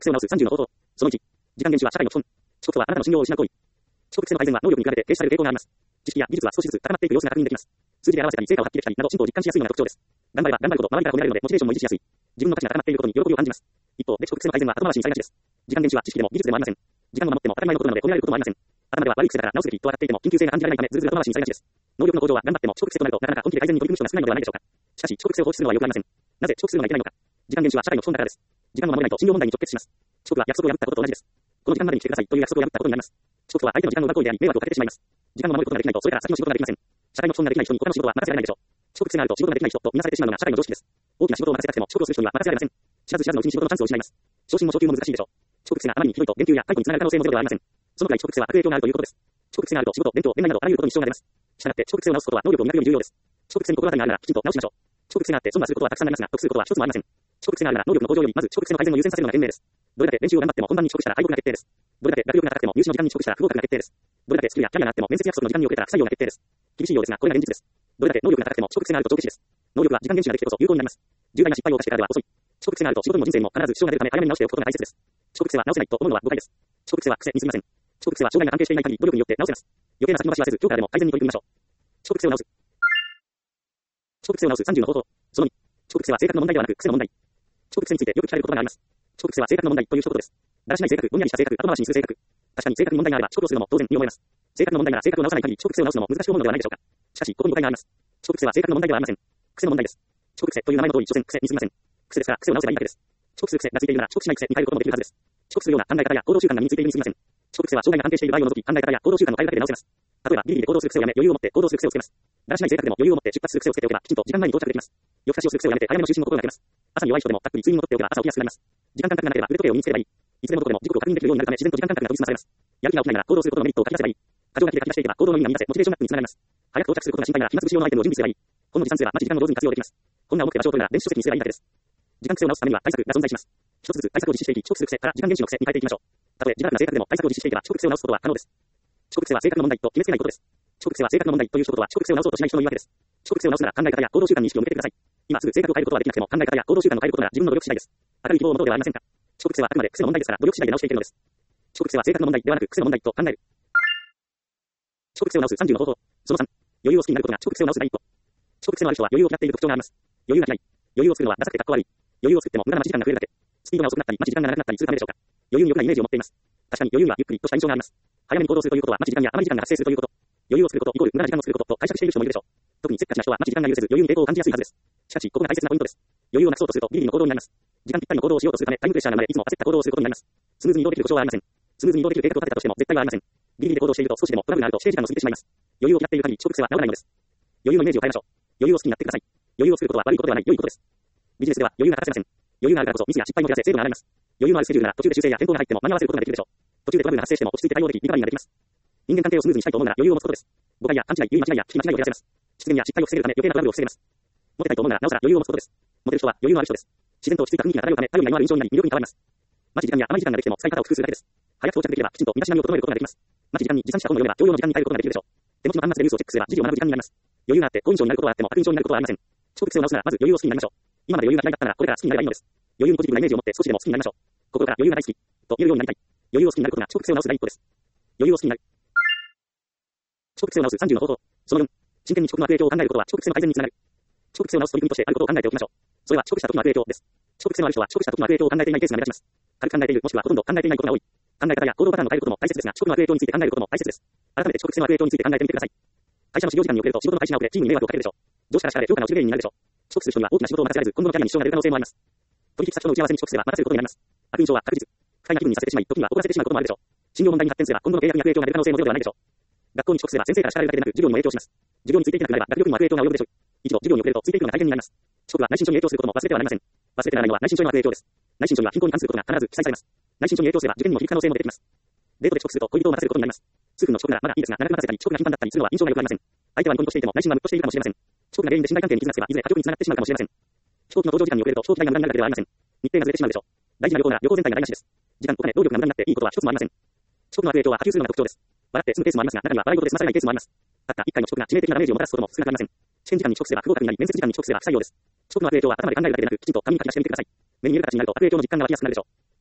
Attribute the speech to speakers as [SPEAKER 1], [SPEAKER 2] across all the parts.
[SPEAKER 1] 性を直す30の方法。その1、時間厳守は社会の基本。遅刻とはあなたの信用を失う行為。遅刻性の改善は能力に比べて停止される傾向があります。知識や技術は少しずつ高まっていく様子が確認できます。数字で表せたり成果を発揮できたりなど進歩を実感しやすいのが特徴です。頑張れば頑張るほど周りから褒められるのでモチベーションも維持しやすい。自分の価値が高まっていることに喜びを感じます。一方で遅刻性の改善は後回しにされがちです。時間厳守は知識でも技術でもありません。時間を守っても当たり前のことなので褒められることもありません。頭では悪い癖だから直すべきと分かっていても緊急性が感じられないためずるずる後回しにされがちです。能力の向上は頑張っても遅刻性となるとなかなか本気で改善に取り組む人が少ないのではないでしょうか。しかし遅刻性を放置するのはよくありません。なぜ遅刻するのがいけないのか。時間厳守は社会の基本だからです。時間を守れないと信用問題に直結します。遅刻は約束を破ったことと同じです。この時間までに来てくださいという約束を破ったことになります。遅刻とは相手の時間の奪う行為であり迷惑をかけてしまいます。時間を守ることができないとそれから先の仕事ができません。社会の基本ができない人に他の仕事は任せられないでしょう。遅刻癖があると仕事ができない人と見なされてしまうのが社会の常識です。大きな仕事を任せたくても遅刻をする人には任せられません。知らず知らずのうちに仕事のチャンスを失います。昇進も昇給も難しいでしょう。遅刻癖があまりにひどいと減給や解雇につながる可能性もゼロではありません。そのくらい遅刻癖は悪影響があるということです。遅刻癖があると仕事、勉強、恋愛などあらゆることに支障が出ます。したがって遅刻癖を直すことは能力を磨くより重要です。遅刻癖に心当たりがあるならきちんと直しましょう。遅刻癖があって損はすることはたくさんありますが得することは一つもありません。遅刻癖があるなら能力の向上よりまず遅刻癖の改善を優先させるのが賢明です。どれだけ練習を頑張っても本番に遅刻したら敗北が決定です。どれだけ学力が高くても入試の時間に遅刻したら不合格が決定です。どれだけスキルやキャリアがあっても面接約束の時間に遅れたら不採用が決定です。厳しいようですがこれが現実です。どれだけ能力が高くても遅刻癖があると帳消しです。能力は時間厳守ができてこそ有効になります。重大な失敗を犯してからでは遅い。遅刻癖があると仕事にも人生にも必ず支障が出るため早めに直しておくことが大切です。遅刻癖は直せないと思うのは誤解です。遅刻癖は癖に過ぎません。遅刻癖は障害が関係していない限り努力によって直せます。余計な先延ばしはせず今日からでも改善に取り組みましょう。遅刻癖を直す。遅刻癖を直す30の方法。その2、遅刻癖は性格の問題ではなく癖の問題。遅刻癖についてよく聞かれる言葉があります。遅刻癖は性格の問題という一言です。だらしない性格、ぼんやりした性格、後回しにする性格。確かに性格に問題があれば遅刻をするのも当然に思います。性格の問題なら性格を直さない限り遅刻癖を直すのも難しく思うのではないでしょうか。しかしここに誤解があります。遅刻癖は性格の問題ではありません。癖の問題です。遅刻癖という名前の通り所詮癖に過ぎません。癖ですから癖を直せばいいだけです。遅刻する癖がついているなら遅刻しない癖に変えることもできるはずです。遅刻するような考え方や行動習慣が身についているに過ぎません。遅刻癖は障害が安定している場合を除き考え方や行動習慣を変えるだけで直せます。例えばギリギリで行動する癖をやめ余裕を持って行動する癖をつけます。だらしない性格でも余裕を持って出発する癖をつけておけばきちんと時間前に到着できます。夜更かしをする癖をやめて早めの就寝の心がけます。朝に弱い人でもたっぷり睡眠をとっておけば朝起きやすくなります。時間感覚がなければ腕時計を身につければいい。いつでもどこでも時刻を確認できるようになるため自然と時間感覚が研ぎ澄まされます。やる気が起きないなら行動することのメリットを書き出せばいい。過剰書きで書き出していけば行動の意味が見出せモチベーションアップにつながります。早く到着することが心配なら暇つぶし用のアイテムを準備すればいい。この持参すれば待ち時間も上手に活用できます。こんな重くて場所を取るなら電子書籍にすればいいだけです。時間癖を直すためには対策が存在します。一つずつ対策を実施していき、遅刻する癖から時間厳守の癖に変えていきましょう。たとえ時間が正確でも対策を実施していけば遅刻癖を直すことは可能です。遅刻癖は性格の問題と決めつけないことです。遅刻癖は性格の問題という一言は遅刻癖を直そうとしない人の言い訳です。遅刻癖を直すなら考え方や行動習慣に意識を向けてください。今すぐ性格を変えることはできなくても考え方や行動習慣を変えることなら自分の努力次第です。明るい希望を持とうではありませんか。遅刻癖はあくまで癖の問題ですから努力次第で直していけるのです。遅刻癖は性格の問題ではなく癖の問題と考える。遅刻癖を直す30の方法。その3、余裕を好きになることが遅刻癖を直す第一歩。遅刻癖のある人は余裕を嫌っている特徴があります。余裕が嫌い。余裕を作るのはダサくてかっこ悪い。余裕を作っても無駄な待ち時間が増えるだけ。スピードが遅くなったり待ち時間が長くなったりするためでしょうか。余裕に良くないイメージを持っています。確かに余裕にはゆっくりとした印象があります。早めに行動するということは待ち時間や余り時間が発生するということ。余裕を作ることイコール無駄な時間を作ることと解釈している人もいるでしょう。特にせっかちな人は待ち時間が許せず余裕に抵抗を感じやすいはずです。しかしここが大切なポイントです。余裕をなくそうとするとギリギリの行動になります。時間ぴったりの行動をしようとするためタイムプレッシャーが生まれいつも焦った行動をすることになります。スムーズに移動できる保証はありません。スムーズに移動できる計画を立てたとしても絶対はありません。ギリギリで行動していると少しでもトラブルがあると指定時間が過ぎてしまいます。余裕を嫌っている限り遅刻癖は治らないのです。余裕のイメージを変えましょう。余裕を好きになってください。余裕を作ることは悪いことではない良いことです。ビジネスでは余裕が欠かせません。余裕があるからこそミスや失敗も減らせ精度が上がります。余裕のあるスケジュールなら途中で修正や変更が入っても間に合わせることができるでしょう。途中でトラブルが発生しても落ち着いて対応できリカバリーができます。人間関係をスムーズにしたいと思うなら余裕を持つことです。誤解や勘違い、言い間違いや聞き間違いを減らせます。失言や失敗を防げるため余計なトラブルを防げます。モテたいと思うならなおさら余裕を持つことです。モテる人は余裕のある人です。自然と落ち着いた雰囲気が漂うため頼りがいのある印象になり魅力に変わります。待ち時間や余り時間ができても使い方を工夫するだけです。早く到着できればきちんと身だしなみを整えることができます。待ち時間に持参した本を読めば常用の時間に変えることができるでしょう。手持ちの端末でニュースをチェックすれば事業を学ぶ時間になります。余裕があって好印象になることはあっても悪印象になることはありません。遅刻癖を直すならまず余裕を好きになりましょう。今まで余裕が嫌いだったならこれから好きになればいいのです。余裕にポジティブなイメージを持って少しでも好きになりましょう。心から余裕が大好きと言えるようになりたい。余裕を好きになることが遅刻癖を直す第一歩です。余裕を好きになる。遅刻癖を直す30の方法。その4、真剣に遅刻の悪影響を考えることは遅刻癖の改善につながる。遅刻癖を直す取り組みとしてあることを考えておきましょう。それは遅刻した時の悪影響です。遅刻癖のある人は遅刻した時の悪影響を考えていないケースが目立ちます。軽く考えているもしくはほとんど考えていないことが多い。考え方や行動パターンを変えることも大切ですが、遅刻の悪影響について考えることも大切です。改めて遅刻癖の悪影響について考えてみてください。会社の始業時間に遅れると仕事の開始が遅れチームに迷惑をかけるでしょう。上司から叱られ評価の落ちる原因になるでしょう。遅刻する人には大きな仕事を任せられず今後のキャリアに支障が出る可能性もあります。取引先との打ち合わせに遅刻すれば任せることになります。悪印象は確実。不快な気分にさせてしまい時には怒らせてしまうこともあるでしょう。信用問題に発展すれば今後の契約に悪影響が出る可能性もゼロではないでしょう。学校に遅刻すれば先生から叱られるだけでなく授業にも影響します。授業についていけなくなれば学力にも悪影響が及ぶでしょう。一度授業に遅れるとついていくのが大変になります。遅刻は内心症に影響することも忘れてはなりません。忘れてならないのは内心症の悪影響です。内心症には貧困に関することが必ず記載されます。内心症に影響すれば受験にも響く可能性も出てきます。デートで遅刻すると恋人を待たせることになります。数分の遅刻ならまだいいですが、長く待たせたり遅刻が頻繁だったりするのは印象が良くありません。相手はニコニコしていても内心はムッとしているかもしれません。遅刻が原因で信頼関係に傷がつけばいずれ過剰につながってしまうかもしれません。飛行機の搭乗時間に遅れると飛行機代が無駄になるだけではありません。日程がずれてしまうでしょう。大事な旅行なら旅行全体が台無しです。時間、お金、労力が無駄になっていいことは一つもありません。遅刻の悪影響は波及するのが特徴です。笑って済むケースもありますが、中には笑い事で済まされないケースもあります。たった一回の遅刻が致命的なダメージをもたらすことも少なくありません。試験時間に遅刻すれば不合格になり、面接時間に遅刻すれば不採用です。遅刻の悪影響は頭で考えるだけでなく、きちんと紙に書き出してみてください。目に見える形になると悪影響の実感が湧きやすくなるでしょう。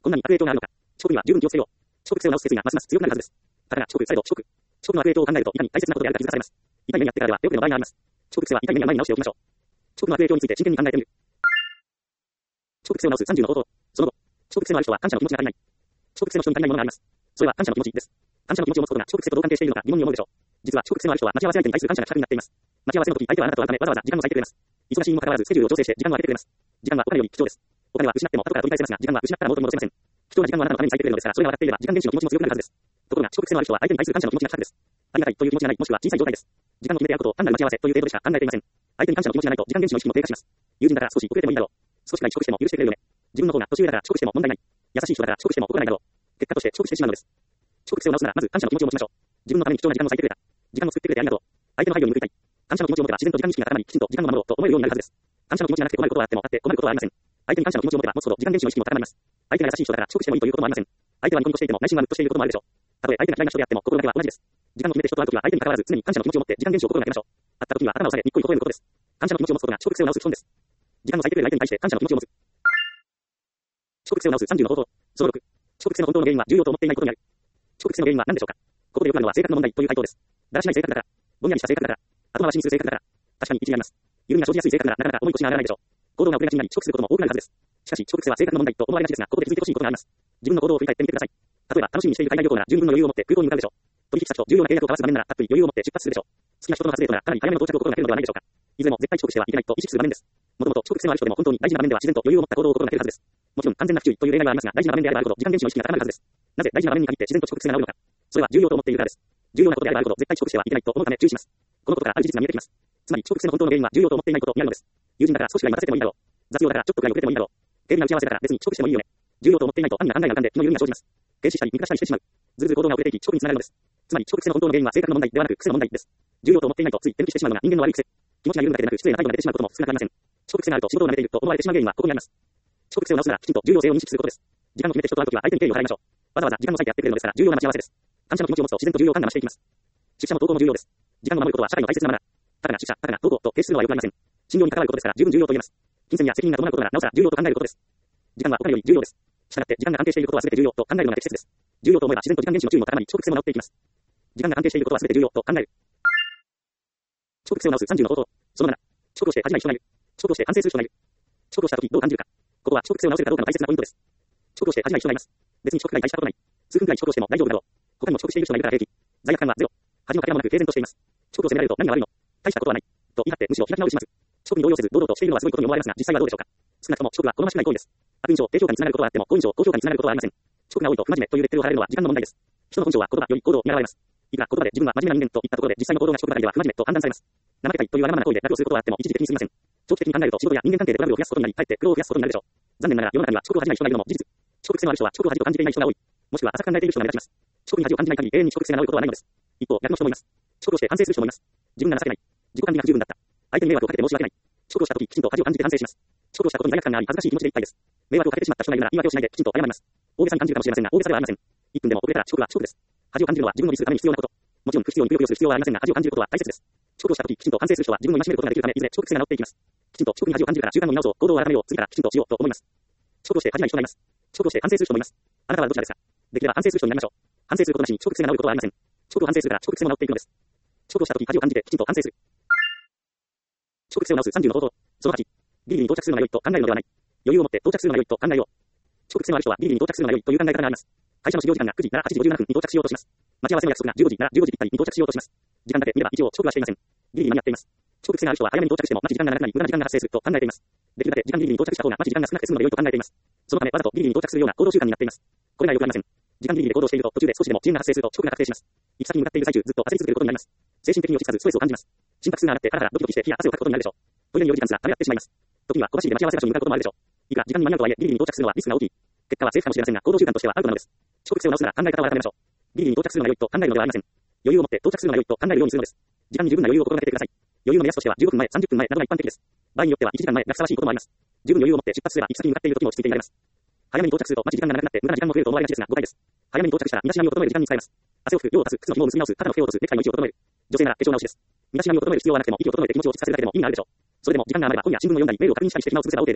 [SPEAKER 1] こんなに悪影響があるのか。遅刻には十分気をつけよう。遅刻性を直す決意がますます強くなるはずです。だから遅刻、再度遅刻。遅刻の悪影響を考えると、いかに大切なことであるか気づかされます。痛い目にやってからでは、よくの場合があります。遅刻性は痛い目には前に直しておきましょう。遅刻の悪影響について真剣に考えてみる。遅刻性を直す30の方法。その後、遅刻性のある人は感謝の気持ちが足りない。遅刻性の人に足りないものがあります。それは感謝の気持ちです。感謝の気持ちを持つことが遅刻性とどう関係しているのか疑問に思うでしょう。実は遅刻性のある人は待ち合わせ相手に対する感謝が希薄になっています。待ち合わせの時、相手はあなたと会うためわざわざ時間を割いてくれます。忙しいにもかかわらずスケジュールを調整して時間を空けてくれます。時間はお金より貴重です。お金は失っても後から取り返せますが、時間は失ったら元に戻せません。貴重な時間はあなたのために割いてくれるのですから、それが分かっていれば時間厳守の気持ちも強くなるはずです。ところが遅刻性のある人は相手に対する感謝の気持ちが希薄です。ありがたいという気持ちがない、もしくは小さい状態です。時間を決めてやることを単なる待ち合わせという程度でしか考えていません。相手に感謝の気持ちがないと時間厳守の意識も低下します。友人だから少し遅れてもいいだろう。少しくらい遅刻しても許してくれるよね。自分の方が年上だから遅刻しても問題ない。優しい人だから遅刻しても怒らないだろう。結果として遅刻してしまうのです。遅刻性を直すならまず感謝の気持ちを持ちましょう。自分のために貴重な時間を割いてくれた。時間を作ってくれてありがとう。相手の配慮に報いたい。感謝の気持ちを持てば自然と時間意識が高まり、きちんと時間を守ろうと思えるようになるはずです。感謝の気持ちがなくて困ることはあっても、あって困ることはありません。相手に感謝の気持ちを持てば持つほど時間厳守の意識も高まります。相手が優しい人だから遅刻してもいいということもありません。相手はニコニコしていても内心はムッとしていることもあるでしょう。たとえ相手が嫌いな人であっても心だけは同じです。時間を決めて人と会うときは相手に関わらず常に感謝の気持ちを持って時間厳守を心がけましょう。会ったときには頭を下げにっこり微笑むことです。感謝の気持ちを持つことが遅刻性を直す基本です。時間を割いてくれる相手に対して感謝の気持ちを持つ。遅刻性を直す30の方法。その6。遅刻性の本当の原因は重要と思っていないことにある。遅刻性の原因は何でしょうか。ここでよくあるのは性格の問題という回答です。だらしない性格だから、ぼんやりした性格だから、後回しにする性格だから、確かに一理あります。緩みが生じやすい性格ならなかなか重い腰が上がらないでしょう。行動が遅れがちになり遅刻することも多くなるはずです。しかし遅刻性は性格の問題と思われがちですが、ここで気づいてほしいことがあります。自分の行動を振り返ってみてください。例えば楽しみにしている海外旅行なら十分の余裕を持って空港に向かうでしょう。取引先と重要な契約を交わす場面ならたっぷり余裕を持って出発するでしょう。好きな人との初デートならかなり早めの到着を心がけるのではないでしょうか。いずれも絶対遅刻してはいけないと意識する場面です。もともと遅刻性のある人でも本当に大事な場面では自然と余裕を持った行動を心がけるはずです。もちろん完全な不注意という例外はありますが、大事な場面であればあるほど時間厳守の意識が高まるはずです。なぜ大事な場面に限って自然と遅刻性が治るのか。それは重要と思っているからです。重要なことであればあるほど絶対遅刻してはいけないと思うため注意します。このことからある事実が見えてきます。つまり遅刻性の本当の原因は重要と思っていないことにあるのです。友人だから少しくらい待たせてもいいだろう。雑用だからちょっとくらい遅れてもいいだろう。軽微な打ち合わせだから別に遅刻してもいいよね。重要と思っていないと安易な考えが浮かんで気の緩みが生じます。停止したり見下したりしてしまう。ずるずる行動が遅れていき遅刻につながるのです。つまり遅刻性の本当の原因は性格の問題ではなく癖の問題です。重要と思っていないとつい手抜きしてしまうのが人間の悪い癖。気持ちが緩むだけでなく失礼な態度が出てしまうことも少なくありません。遅刻性があると仕事を慣れていると思われてしまう原因はここにあります。遅刻性を直すならきちんと重要性を認識することです。時間を決めて人と会うときは相手に敬意を払いましょう。わざわざ時間を割いてやってくれるのですから重要な待ち合わせです。感謝の気持ちを持つと自然と重要感が増していきます。出社も投稿も重要です。時間を守ることは社会の大切なマナー。たかが出社、たかが投稿と提出するのはよくありません。信用に関わることですから十分重要と言えます。金銭や責任が伴うことならなおさら重要と考えることです。時間はお金より重要です。したがって時間が関係していることは全て重要と考えるのが適切です。重要と思えば自然と時間厳守の注意も高まり遅刻性も治っていきます。時間が関係していることは全て重要と考える。遅刻性を直す30の方法。その7。遅刻をして恥じない人がいる。遅刻をして反省する人がいる。遅刻をしたときどう感じるか。ここは遅刻性を直せるかどうかの大切なポイントです。遅刻をして恥じない人がいます。別に遅刻が大したことない。数分くらい遅刻をしても大丈夫だろう。他にも遅刻している人がいるから平気。罪悪感はゼロ。恥のかけらもなく平然としています。遅刻を責められると何が悪いの。大したことはない。と言い張ってむしろ開き直りします。遅刻に動揺せず堂々としているのはすごいことに思われますが、実際はどうでしょうか。少なくとも遅刻は好ましくない行為です。悪印象、低評価につながることはあっても、好印象、高評価につながることはありません。遅刻が多いと不真面目というレッテルを貼られるのは時間の問題です。人の本性は言葉より行動に現れます。いくら言葉で自分は真面目な人間と言ったところで実際の行動が遅刻ばかりでは不真面目と判断されます。怠けたいというわがままな行為で楽をすることはあっても一時的にすみません。長期的に考えると仕事や人間関係でトラブルを増やすことになり、かえって苦労を増やすことになるでしょう。残念ながら世の中には遅刻を恥じない人がいるのも事実。遅刻性のある人は遅刻を恥と感じていない人が多い。もしくは浅く考えている人が目立ちます。遅刻に恥を感じない限り永遠に遅刻性が治ることはないのです。一方、逆の人もいます。遅刻をして反省する人もいます。自分が情けない。自己管理が不十分だった。相手に迷惑をかけて申し訳ない。遅刻をしたとききちんと恥を感じて反省します。遅刻をしたことに罪悪感があり恥ずかしい気持ちでいっぱいです。迷惑をかけてしまった人がいるなら言い訳をしないできちんと謝ります。大げさに感じるかもしれませんが大げさではありません。1分でも遅れたら遅刻は遅刻です。恥を感じるのは自分のミスるために必要なこと。もちろん不必要にくよくよする必要はありませんが恥を感じることは大切です。遅刻をしたとききちんと反省する人は自分を戒めることができるためいずれ遅刻性が治っていきます。きちんと遅刻に恥を感じるから習慣を見直そう行動を改めよう次からきちんとしようと思います。遅刻をして恥じない人がいます。遅刻をして反省する人もいます。あなたはどちらですか。できれば反省する人になりましょう。反省することなしに遅刻性が治ることはありません。遅刻を反省するから遅刻性も治っていくのです。遅刻をしたとき恥を感じてきちんと反省する。遅刻性を直す30の方法。その8。ビリに到着するのが良いと考えるのではない。余裕を持って到着するのが良いと考えよう。遅刻性のある人はビリに到着するのが良いという考え方があります。会社の始業時間が9時なら8時57分に到着しようとします。待ち合わせの約束が15時なら15時ぴったりに到着しようとします。時間だけ見れば一応遅刻はしていません。ビリに間に合っています。遅刻性がある人は早めに到着しても待ち時間が長くなり無駄な時間が発生すると考えています。できるだけ時間ビリに到着した方が待ち時間が少なくて済むので良いと考えています。そのためわざとビリに到着するような行動習慣になっています。これがよくありません。時間ギリギリで行動していると途中で少しでも遅延が発生すると遅刻が確定します。行き先に向かっている最中ずっと焦り続けることになります。精神的に落ち着かずストレスを感じます。心拍数が上がってハラハラドキドキして火や汗をかくことになるでしょう。トイレに4時間すらためらってしまいます。時には小走りで待ち合わせ場所に向かうこともあるでしょう。いくら時間に間に合うとはいえギリギリに到着するのはリスクが大きい。結果はセーフかもしれませんが行動習慣としてはアウトなのです。遅刻性を直すなら考え方を改めましょう。ギリギリに到着するのが良いと考えるのではありません。余裕を持って到着するのが良いと考えるようにするのです。時間に十分な余裕を心がけてください。余裕の目安としては15分前、30分前などが一般的です。場合によっては1時間前がふさわしいこともあります。十分余裕を持って出発すれば行き先に向かっている時も落ち着いていられます。早めに到着すると待ち時間が長くなって無駄な時間も増えると思われがちですが誤解です。早めに到着したら身だしなみを整える時間に使えます。汗を拭く、用を足す、靴の紐を結び直す、肩の毛を落とす、ネクタイの位置を整える。女性なら化粧直しです。身だしなみを整える必要はなくても息を整えて気持ちを落ち着かせるだけでも意味があるでしょう。それでも時間が余れば本や新聞を読んだりメールを確認したりして暇を潰せば OK です。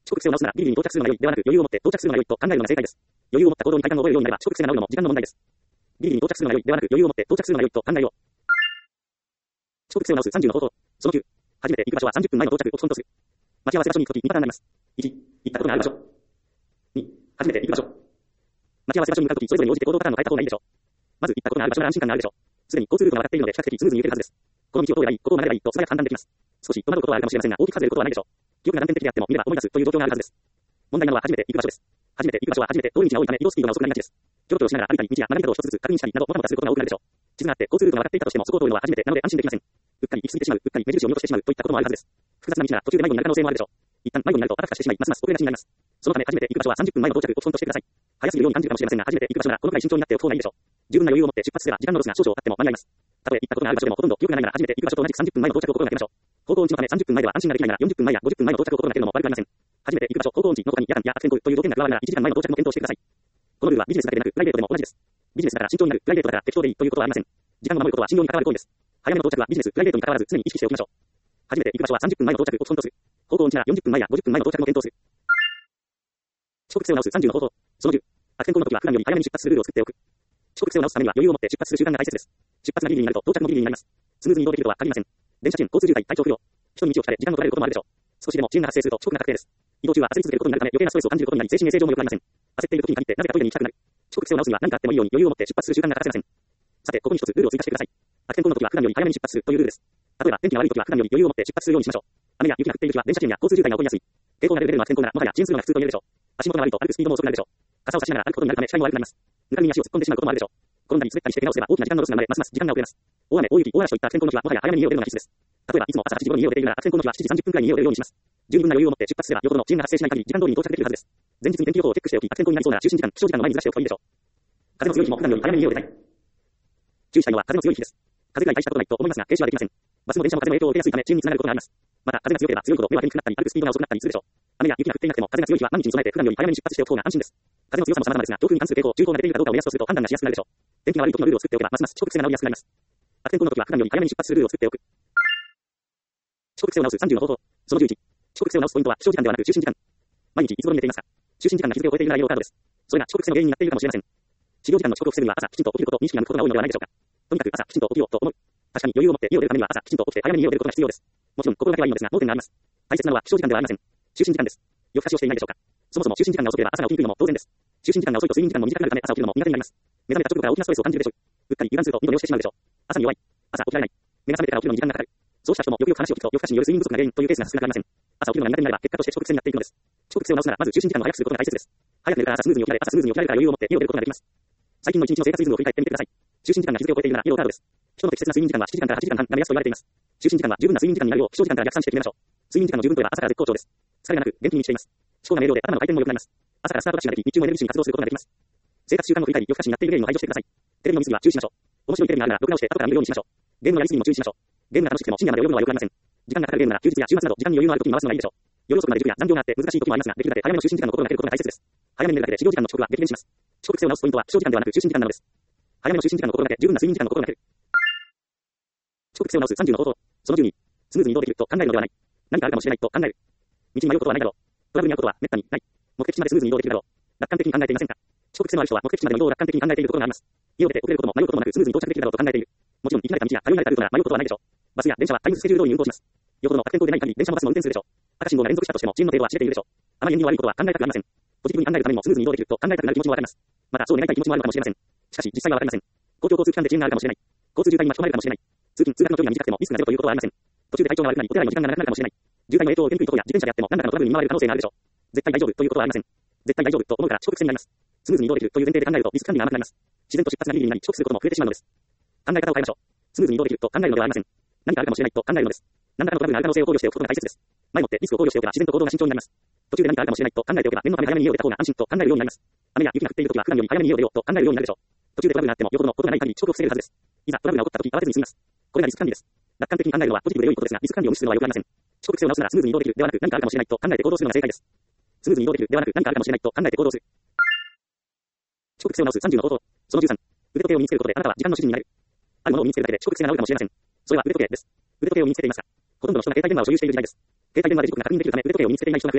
[SPEAKER 1] 遅刻癖を直すならギリギリに到着するのが良いではなく、余裕を持って到着するのが良いと考えるのが正解です。余裕を持った行動に快感を覚えるようになれば遅刻癖が直るのも時間の問題です。ギリギリに到着するのが良いではなく、余裕を持って到着するのが良いと考えよう。遅刻癖を直す30の方法。その9。初めて行く場所は30分前の到着を基本とする。待ち合わせ場所に行くとき2パターンになります。1、行ったことがある場所。2、初めて行く場所。待ち合わせ場所に向かうとき、それぞれに応じて行動パターンを変えた方がいいでしょう。まず、行ったことがある場所は安心感があるでしょう。すでに交通ルートが分かっているので、比較的スムーズに行けるはずです。この道を通ればいい、ここを曲がればいいと素早く判断できます。少し戸惑うことはあるかもしれませんが、大きく外れることはないでしょう。記憶が断片的であっても、見れば思い出すという状況があるはずです。問題なのは初めて行く場所です。初めて行く場所は初めて通り道が多いため移動スピードが遅くなりがちです。キョロキョロしながら歩いたり、道や学び方を一つずつ確認したりなど、もたもたすることが多くなるでしょう。地図があって交通ルートが分かっていたとしても、そこを通るのは初めてなので安心できません。うっかり行き過ぎてしまう、うっかり目印を見落としてしまうといったこともあるはずです。複雑な道なら途中で迷子になる可能性もあるでしょう。一旦迷子になるとあたふたしてしまい、ますます遅れがちになります。そのため初めて行く場所は30分前の到着を基本としてください。早すぎるように感じるかもしれませんが、初めて行く場所ならこのくらい慎重になっておく方がいいでしょう。十分な余裕を持って出発すれば時間のロスが少々あっても間に合います。たとえ行ったことがある場所でもほとんど記憶がないなら初めて行く場所と同じく30分前の到着を心がけましょう。方向音痴のため30分前では安心ができないなら40分前や50分前の到着を心がけるのも悪くありません。初めて行く場所、方向音痴の他に夜間や悪天候という条件が加わるなら1時間前の到着も検討してください。このルールはビジネスだけでなくプライベートでも同じです。ビジネスだから慎重になる、プライベートだから適当でいいということはありません。時間を守ることは信用に関わる行為です。早めの到着はビジネス、プライベートに関わらず常に意識しておきましょう。初めて行く場所は30分前の到着を基本とする。方向音痴なら40分前や50分前の到着も検討する。遅刻癖を直す30の方法。その10。悪天候の時は普段より早めに出発するルールを作っておく。遅刻癖を直すためには余裕を持って出発する習慣が大切です。出発がギリギリになると到着もギリギリになります。スムーズに移動できるとは限りません。電車賃、交通渋滞、体調不良。人に道を聞かれ時間を取られることもあるでしょう。少しでも遅延が発生すると遅刻が確定です。移動中は焦り続けることになるため余計なストレスを感じることになり精神衛生上も良くありません。焦っている時に限ってなぜかトイレに行きたくなる。遅刻癖を直すには何かあってもいいように余裕を持って出発する習慣が欠かせません。さて、ここに一つルールを追加してください。悪天候の時は普段より早めに出発するというルールです。例えば天気が悪い時は普段より余裕を持って出発するようにしましょう。雨や雪が降っている時は電車賃や交通渋滞が起こりやすい。傾向がレベルの悪天候ならもはや遅延するのが普通と言えるでしょう。足元が悪いと歩くスピードも遅くなるでしょう。傘を差しながら歩くことになるため視界も悪くなります。ぬかるみに足を突っ込んでしまうこともあるでしょう。転んだり滑ったりして怪我をすれば大きな時間のロスが生まれますます時間が遅れます。大雨、大雪、大嵐といった悪天候の日はもはや早めに家を出るのが必須です。例えばいつも朝8時頃に家を出ているなら悪天候の日は7時30分くらいに家を出るようにします。十分な余裕を持って出発すればよほどの遅延が発生しない限り時間通りに到着できるはずです。前日に天気予報をチェックしておき、悪天候になりそうなら就寝時間、起床時間の前にずらしておくといいでしょう。風の強い日も普段より早めに家を出たい。注意したいのは風の強い日です。風が大したことないと思いますが停止はできません。バスも電車も風の影響を受けやすいため遅延につながることがあります。また風が強ければ強いほど目は出にくくなったり歩くスピードが遅くなったりするでしょう。雨や雪が降っていなくても風が強い日は万日に備えて普段より早めに出発しておく方が安心です。風の強さも様々ですが、強風に関する傾向、注意報が出ているかどうかを目安とすると判断がしやすくなるでしょう。天気が悪い時のルールを作っておけばますます遅刻癖が直りやすくなります。悪天候の時は普段より早めに出発するルールを作っておく。遅刻癖を直す30の方法。その11。遅刻癖を直すポイントは起床時間ではなく就寝時間。毎日いつ頃に寝ていますか？就寝時間が日付を超えているならイエローカードです。それが遅刻癖の原因になっているかもしれません。始業時間の遅刻を防ぐには朝きちんと起きることを認識が向くことが多いのではないでしょうか。とにかく朝きちんと起きようと思う。確かに余裕を持って家を出るためには朝きちんと起きて早めに家を出ることが必要です。もちろん心がけはいいのですが盲点があります。大切なのは起床時間ではありません。就寝時間です。夜更かしをしていないでしょうか。そもそも就寝時間が遅ければ朝が起きにくいのも当然です。就寝時間が遅いと睡眠時間も短くなるため朝起きるのも苦手になります。目覚めた直後から大きなストレスを感じるでしょう。うっかり油断すると二度寝をしてしまうでしょう。朝に弱い。朝起きられない。目が覚めてから起きるのに時間がかかる。そうした人もよくよく話を聞くと夜更かしによる睡眠不足が原因というケースが少なくありません。朝起きるのが苦手になれば結果として遅刻癖になっていくのです。遅刻癖を直すならまず就寝時間を早くすることが大切です。早く寝るから朝スムーズに起きられ、朝スムーズに起きられるから余裕を持って家を出ることができます。最近の一日の生活リズムを振り返ってみてください。就寝時間が日付を超えているならイエローカードです。人の適切な睡眠時間は7時間から8時間半が目安と言われています。就寝時間は十分な睡眠時間になるよう起床時間から逆算して決めましょう。睡眠時間の十分といえば朝から絶好調です。疲れがなく元気に満ちています。思考が明瞭で頭の回転も良くなります。朝からスタートダッシュができ、日中もエネルギッシュに活動することができます。生活習慣を振り返り、夜更かしになっている原因を排除してください。テレビの見過ぎは注意しましょう。面白いテレビがあるなら録画をして後から見るようにしましょう。ゲームのやり過ぎにも注意しましょう。ゲームが楽しくても深夜まで泳ぐのは良くありません。時間がかかるゲームなら休日や週末など時間に余裕のある時に回すのがいいでしょう。夜遅くまで塾や残業があって難しい時もありますが、できるだけ早めの就寝時間の心がけることが大切です。早めに寝るだけで始業時間の遅刻は激減します。遅刻癖を直すポイントは起床時間ではなく就寝時間なのです。早めの就寝時間の心がけ、十分な睡眠時間の心がける。遅刻癖を直す30の方法。その12。スムーズに移動できると考えるのではない。何かあるかもしれないと考える。道に迷うことはないだろう。トラブルに遭うことは滅多にない。目的地までスムーズに移動できるだろう。楽観的に考えていませんか？遅刻癖のある人は目的地までの移動を楽観的に考えているところがあります。家を出て遅れることも迷うこともなくスムーズに到着できるだろうと考えている。もちろん行き慣れた道や軽い慣れたルートなら迷うことはないでしょう。バスや電車はタイムスケジュール通りに運行します。よほどの悪天候でない限り電車もバスも運転するでしょう。赤信号が連続したとしても遅延の程度は知れているでしょう。あまり縁起の悪いことは考えたくありません。ポジティブに考えるためにもスムーズに移動できると考えたくなる気持ちもわかります。またそう願いたい気持ちもあるのかもしれません。しかし実際はわかりません。公共交通機関で遅延があるかもしれない。交通渋滞に巻き込まれるかもしれない。通勤通学の距離が短くてもリスクがゼロということはありません。途中で体調が悪くなりお手洗いの時間がなくなるかもしれない。渋滞の影響を受けにくいところや自転車であっても何らかのトラブルに見舞われる可能性があるでしょう。絶対大丈夫ということはありません。絶対大丈夫と思うから遅刻癖になります。スムーズに移動できるという前提で考えるとリスク管理が甘くなります。自然と出発がギリギリになり遅刻することも増えてしまうのです。考え方を変えましょう。スムーズに移動できると考えるのではありません。何かあるかもしれないと考えるのです。何らかのトラブルがある可能性を考慮しておくことが大切です。前もってリスクを考慮しておけば自然と行動が慎重になります。途中で何かあるかもしれないと考えておけば念のため早めに家を出た方が安心と考えるようになります。雨や雪が降っているときは普段より早めに家を出ようと考えるようになるでしょう。途中でトラブルがあってもよほどのことがない限り遅刻を防げるはずです。いざトラブルが起こったとき慌てずに済みます。これがリスク管理です。楽観的に考えるのはポジティブで良いことですが、リスク管理を無視するのは良くありません。遅刻癖を直すならスムーズに移動できるではなく何かあるかもしれないと考えて行動するのが正解です。スムーズに移動できるではなく何かあるかもしれないと考えて行動する。遅刻癖を直す30の方法。その13。腕時計を身につけることであなたは時間の主人になる。あるものを身につけるだけで遅刻癖が治るかもしれません。それは腕時計です。腕時計を身につけていますか？ほとんどの人が携帯電話を所有している時代です。携帯電話で時刻が確認できるため腕時計を身につけていない人が増えました。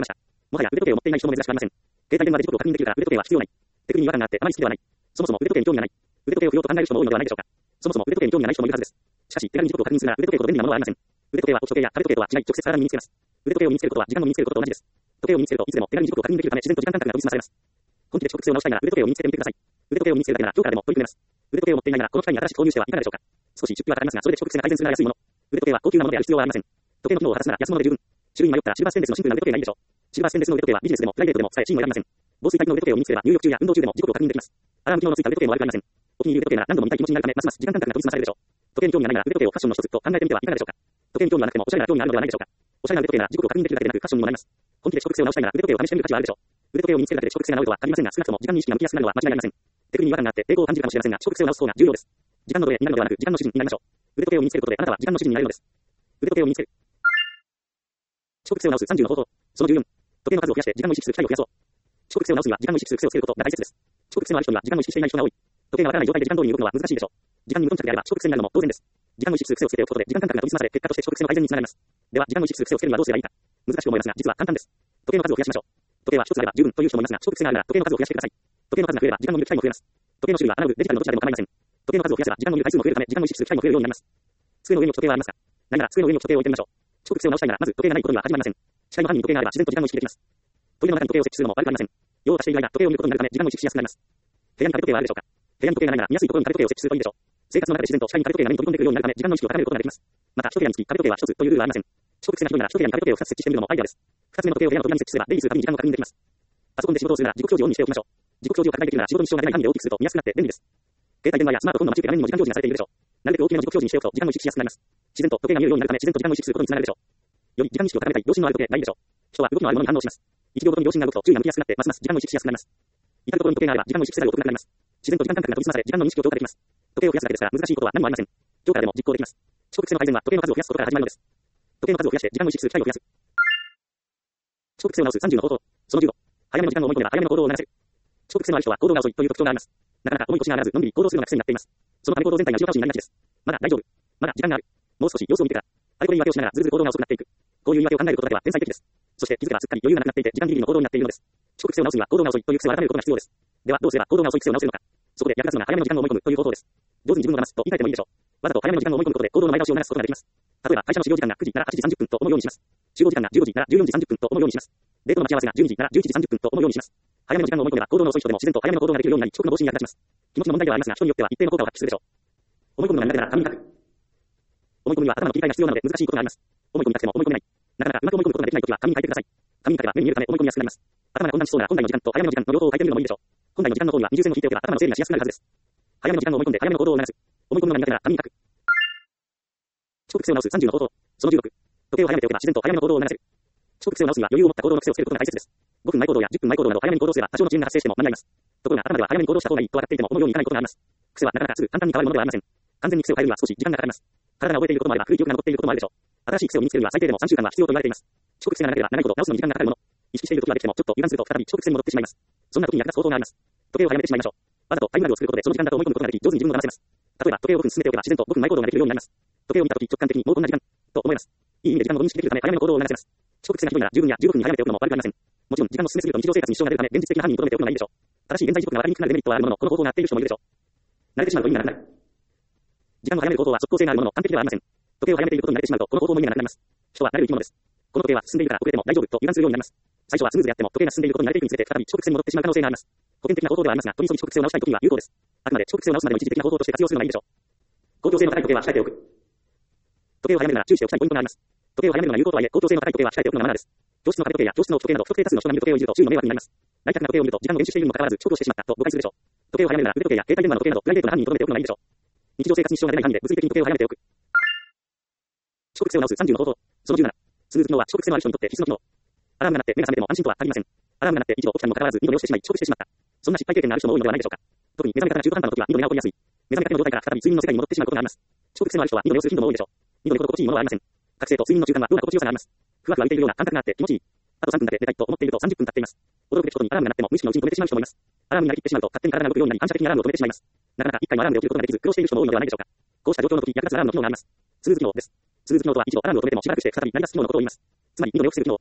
[SPEAKER 1] もはや腕時計を持っていない人も珍しくありません。携帯電話で時刻を確認できるから腕時計は必要ない。テクに違和感があってあまり好きではない。そもそも腕時計に興味がない。腕時計を不要と考える人も多いのではないでしょうか。そもそも腕時計に興味がない人もいるはずです。しかし、手軽に時刻を確認するなら腕時計ほど便利なものはありません。腕時計は時計や壁時計とは違い、直接体に身につけます。腕時計を身につけることは時間を身につけることと同じです。時計を身につけるといつでも手軽に時刻を確認できるため自然と時間感覚が研ぎ澄まされます。本気で遅刻性を直したいなら腕時計を身につけてみてください。腕時計を身につけるだけなら今日からでも取り組めます。腕時計を持っていないならこの機会に新しく購入してはいかがでしょうか。少し出費はかかりますが、それで遅刻性が改善するなら安いもの。腕時計は高級なものである必要はありません。時計の機能を果たすなら安物で十分。種類に迷ったらシルバーステンレスのシンプルな腕時計がいいでしょう。シルバーステンレスの腕時計はビジネスでもプライベートでも使え芯を選びません。防水タイプの腕時計を身につければ入浴中や運動中でも時刻を確認できます。アラーム機能のついた腕時計も悪くありません。お気に入り腕時計なら何度も見たい気持ちになるため、ますます時間感覚が研ぎ澄まされるでしょう。時計に興味がないなら腕時計をファッションの一つと考えてみてはいかがでしょうか。時計に興味がなくてもおしゃれな興味があるのではないでしょうか。おしゃれな腕時計なら時刻を確認できるだけでなくファッションにもなります。本気で遅刻性を直したいなら腕時計を試してみる価値はあるでしょう。腕時計を身につけるだけで遅刻性が直るとは限りませんが、少なくとも時間認識が向きやすくなるのは間違いありません。テクに違和感があって抵抗を感じるかもしれませんが、遅刻性を直す方が重要です。時間の奴隷になるのではなく、時間の主人になりましょう。腕時計を身につけることであなたは時間の主人になれるのです。腕時計を身につける。遅刻性を直す30の方法。その14。時計の数を増やして時間を意識する機会を増やそう。遅刻性を直すには時間を意識する癖をつけることが大切です。遅刻性のある人には時間を意識していない人が多い。時計がわからない状態で時間通りに動くのは難しいでしょう。時間に無頓着であれば遅刻癖になるのも当然です。時間を意識する癖をつけておくことで時間感覚が研ぎ澄まされ、結果として遅刻性の改善につながります。では、時間を意識する癖をつけるにはどうすればいいか。難しく思いますが、実は簡単です。時計の数を増やしましょう。時計は一つあれば十分という人もいますが、遅刻癖があるなら時計の数を増やしてください。時計の数が増えれば時間の見る機会も増えます。時計の種類はアナログ、デジタルのどちらでも構いません。時計の数を増やせば時間の見る回数も増えるため、時間を意識する機会も増えるようになります。机の上に時計はありますか。ないなら机の上に時計を置いてみましょう。遅刻性を直したいならまず時計がないことには始まりません。視界の範囲に時計があれば自然と時間を意識できます。トイレの中に時計を設置するのも悪くありません。用を足している間、時計を見ることになるため時間を意識しやすくなります。部屋に壁時計はあるでしょうか。部屋に時計がないなら見やすいところに壁時計を設置するといいでしょう。生活の中で自然と視界に壁時計が目に飛び込んでくるようになるため時間の意識を高めることができます。また一部屋につき壁時計は一つというルールはありません。遅刻性がひどいなら一部屋に壁時計を2つ設置してみるのもアイデアです。2つ目の時計を部屋の扉に設置すれば出入りするたびに時間を確認できます。パソコンで仕事をするなら時刻表示をオンにしておきましょう。時刻表示を拡大できるなら仕事に支障がない範囲で大きくすると見やすくなって便利です。携帯電話やスマートフォンの待ち受け画面にも時間表示がされているでしょう。なるべく大きめの時刻表示にしておくと時間を意識しやすくなります。自然と時計が見えるようになるため自然と時間を意識することにつながるでしょう。より時間意識を高めたい良心のある時計がいいでしょう。人は動きのあるものに反応します。1秒ごとに良心が動くと注意が向きやすくなってますます時間を意識しやすくなります。至るところに時計があれば時間を意識せざるを得なくなります。自然と時間感覚が研ぎ澄まされ時間の認識を強化できます。時計を増やすだけですから難しいことは何もありません。今日からでも実行できます。遅刻性の改善は時計の数を増やすことから始まるのです。時計の数を増やして時間を意識する機会を増やす。遅刻性を直す30の方法。その15。早めの時間を思い込めば早めの行動を促せる。遅刻性のある人は行動が遅いという特徴があります。なかなか重い腰が上がらずのんびり行動するのが癖になっています。そのため行動全体が後ろ倒しになりがちです。まだ大丈夫。まだ時間がある。もう少し様子を見てから。あれこれ言い訳をしながらずるずる行動が遅くなっていく。こういう言い訳を考えることだけは天才的です。そして気づけばすっかり余裕がなくなっていて時間ギリギリの行動になっているのです。遅刻性を直すには行動が遅いという癖を改めることが必要です。ではどうすれば行動が遅い癖を直せるのか。そこで役立つのが早めの時間を思い込むという方法です。上手に自分を騙すと言い換えてもいいでしょう。わざと早めの時間を思い込むことで行動の前倒しを促すことができます。例えば会社の始業時間が9時から8時30分と思うようにします。集合時間が15時から14時30分と思うようにします。デートの待ち合わせが12時から11時30分と思うようにします。早めの時間を思い込めば行動の遅い人でも自然と早めの行動ができるようになり遅刻の防止に役立ちます。気持ちの問題ではありますが人によっては一定の効果を発揮するでしょう。思い込むのが苦手なら紙に書く。思い込みは頭の切り替えが必要なので難しいことがあります。思い込みたくても思い込めない。なかなかうまく思い込むことができないときは紙に書いてください。紙に書けば目に見えるため思い込みやすくなります。頭が混乱しそうなら本来の時間と早めの時間の両方を書いてみるのもいいでしょう。本来の時間の方には20線を引いておけば頭の整理がしやすくなるはずです。早めの時間を思い込んで早めの行動を促す。思い込むのが苦手なら紙に書く。遅刻性を直す30の方法。その16。時計を早めておけば自然と早めの行動を促せる。遅刻性を直すには余裕を持った行動の癖をつけることが大切です。5分前行動や10分前行動など早めに行動すれば多少の遅延が発生しても間に合います。ところが頭では早めに行動した方がいいと分かっていても思うようにいかないことがあります。癖はなかなかすぐ簡単に変わるものではありません。完全に癖を変えるには少し時間がかかります。体が覚えていることもあれば古い記憶が残っていることもあるでしょう。新しい癖を身につけるには最低でも3週間は必要と言われています。遅刻癖が長ければ長いほど直すのに時間がかかるもの。意識している時はできてもちょっと油断すると再び遅刻癖に戻ってしまいます。そんな時に役立つ方法があります。時計を早めてしまいましょう。わざとタイムラグを作ることでその時間だと思い込むことができ上手に自分を騙せます。例えば時計を5分進めておけば自然と5分前行動ができるようになります。時計を見た時直感的にもうこんな時間と思います。いい意味で時間を認識できるため早めの行動を促せます。遅刻癖がひどいなら10分や15分に早めておくのも悪くありません。もちろん時間の進めすぎると日常生活に支障が出るため現実的な範囲に留めておくのがいいでしょう。正しい現在時刻が分かりにくくなるデメリットはあるもののこの方法が合っている人もいるでしょう。慣れてしまうと意味がなくなる。時間を早める方法は即効性があるものの完璧ではありません。時計を早めていることに慣れてしまうとこの方法も意味がなくなります。人は慣れる生き物です。この時計は進んでいるから遅れても大丈夫と油断するようになります。最初はスムーズであっても時計が進んでいることに慣れていくにつれて再び遅刻癖に戻ってしまう可能性があります。古典的な方法ではありますが取り急ぎ遅刻性を直したい時には有効です。あくまで遅刻性を直すまでの一時的な方法として活用するのがいいでしょう。公共性の高い時計は控えておく。時計を早めるなら注意しておきたいポイントがあります。時計を早めるのが有効とはいえ公共性の高い時計は控えておくのがマナーです。教室の壁時計や教室の時計など不特定多数の人が見る時計をいじると周囲の迷惑になります。来客が時計を見ると時間を練習しているにもかかわらず遅刻をしてしまったと誤解するでしょう。時計を早めるなら腕時計や携帯電話の時計などプライベートな範囲に留めておくのがいいでしょう。日常生活に支障が出ない範囲で物理的に時計を早めておく。遅刻性を直す30の方法。その17。スヌーズ機能は遅刻性のある人にとって必須の機能。アラームが鳴って目が覚めても安心とは限りません。アラームが鳴って一度起きたにもかかわらず二度寝をしてしまい遅刻してしまった。そんな失敗経験がある人も多いのではないでしょうか。特に目覚め方が中途半端な時は二度寝が起こりやすい。目覚めたての状態から再び睡眠の世界に戻ってしまうことがあります。遅刻性のある人は二度寝をする頻度も多いでしょう。二度寝ほど心地いいものはありません。覚醒と睡眠の中間はどんな心地よさがあります。ふわふわ浮いているような感覚があって気持ちいい。あと3分だけ寝たいと思っていると30分経っています。驚くべきことにアラームが鳴っても無意識のうちに止めてしまう人もいます。アラームになりきってしまうと勝手に体が動くようになり反射的にアラームを止めてしまいます。なかなか一回のアラームで起きることができず苦労している人も多いのではないでしょうか。こうした状況の時役立つアラームの機能があります。スヌーズ機能です。スヌーズ機能とは一度アラームを止めてもしばらくして再び鳴り出す機能のことを言います。つまり二度寝を防ぐ機能です。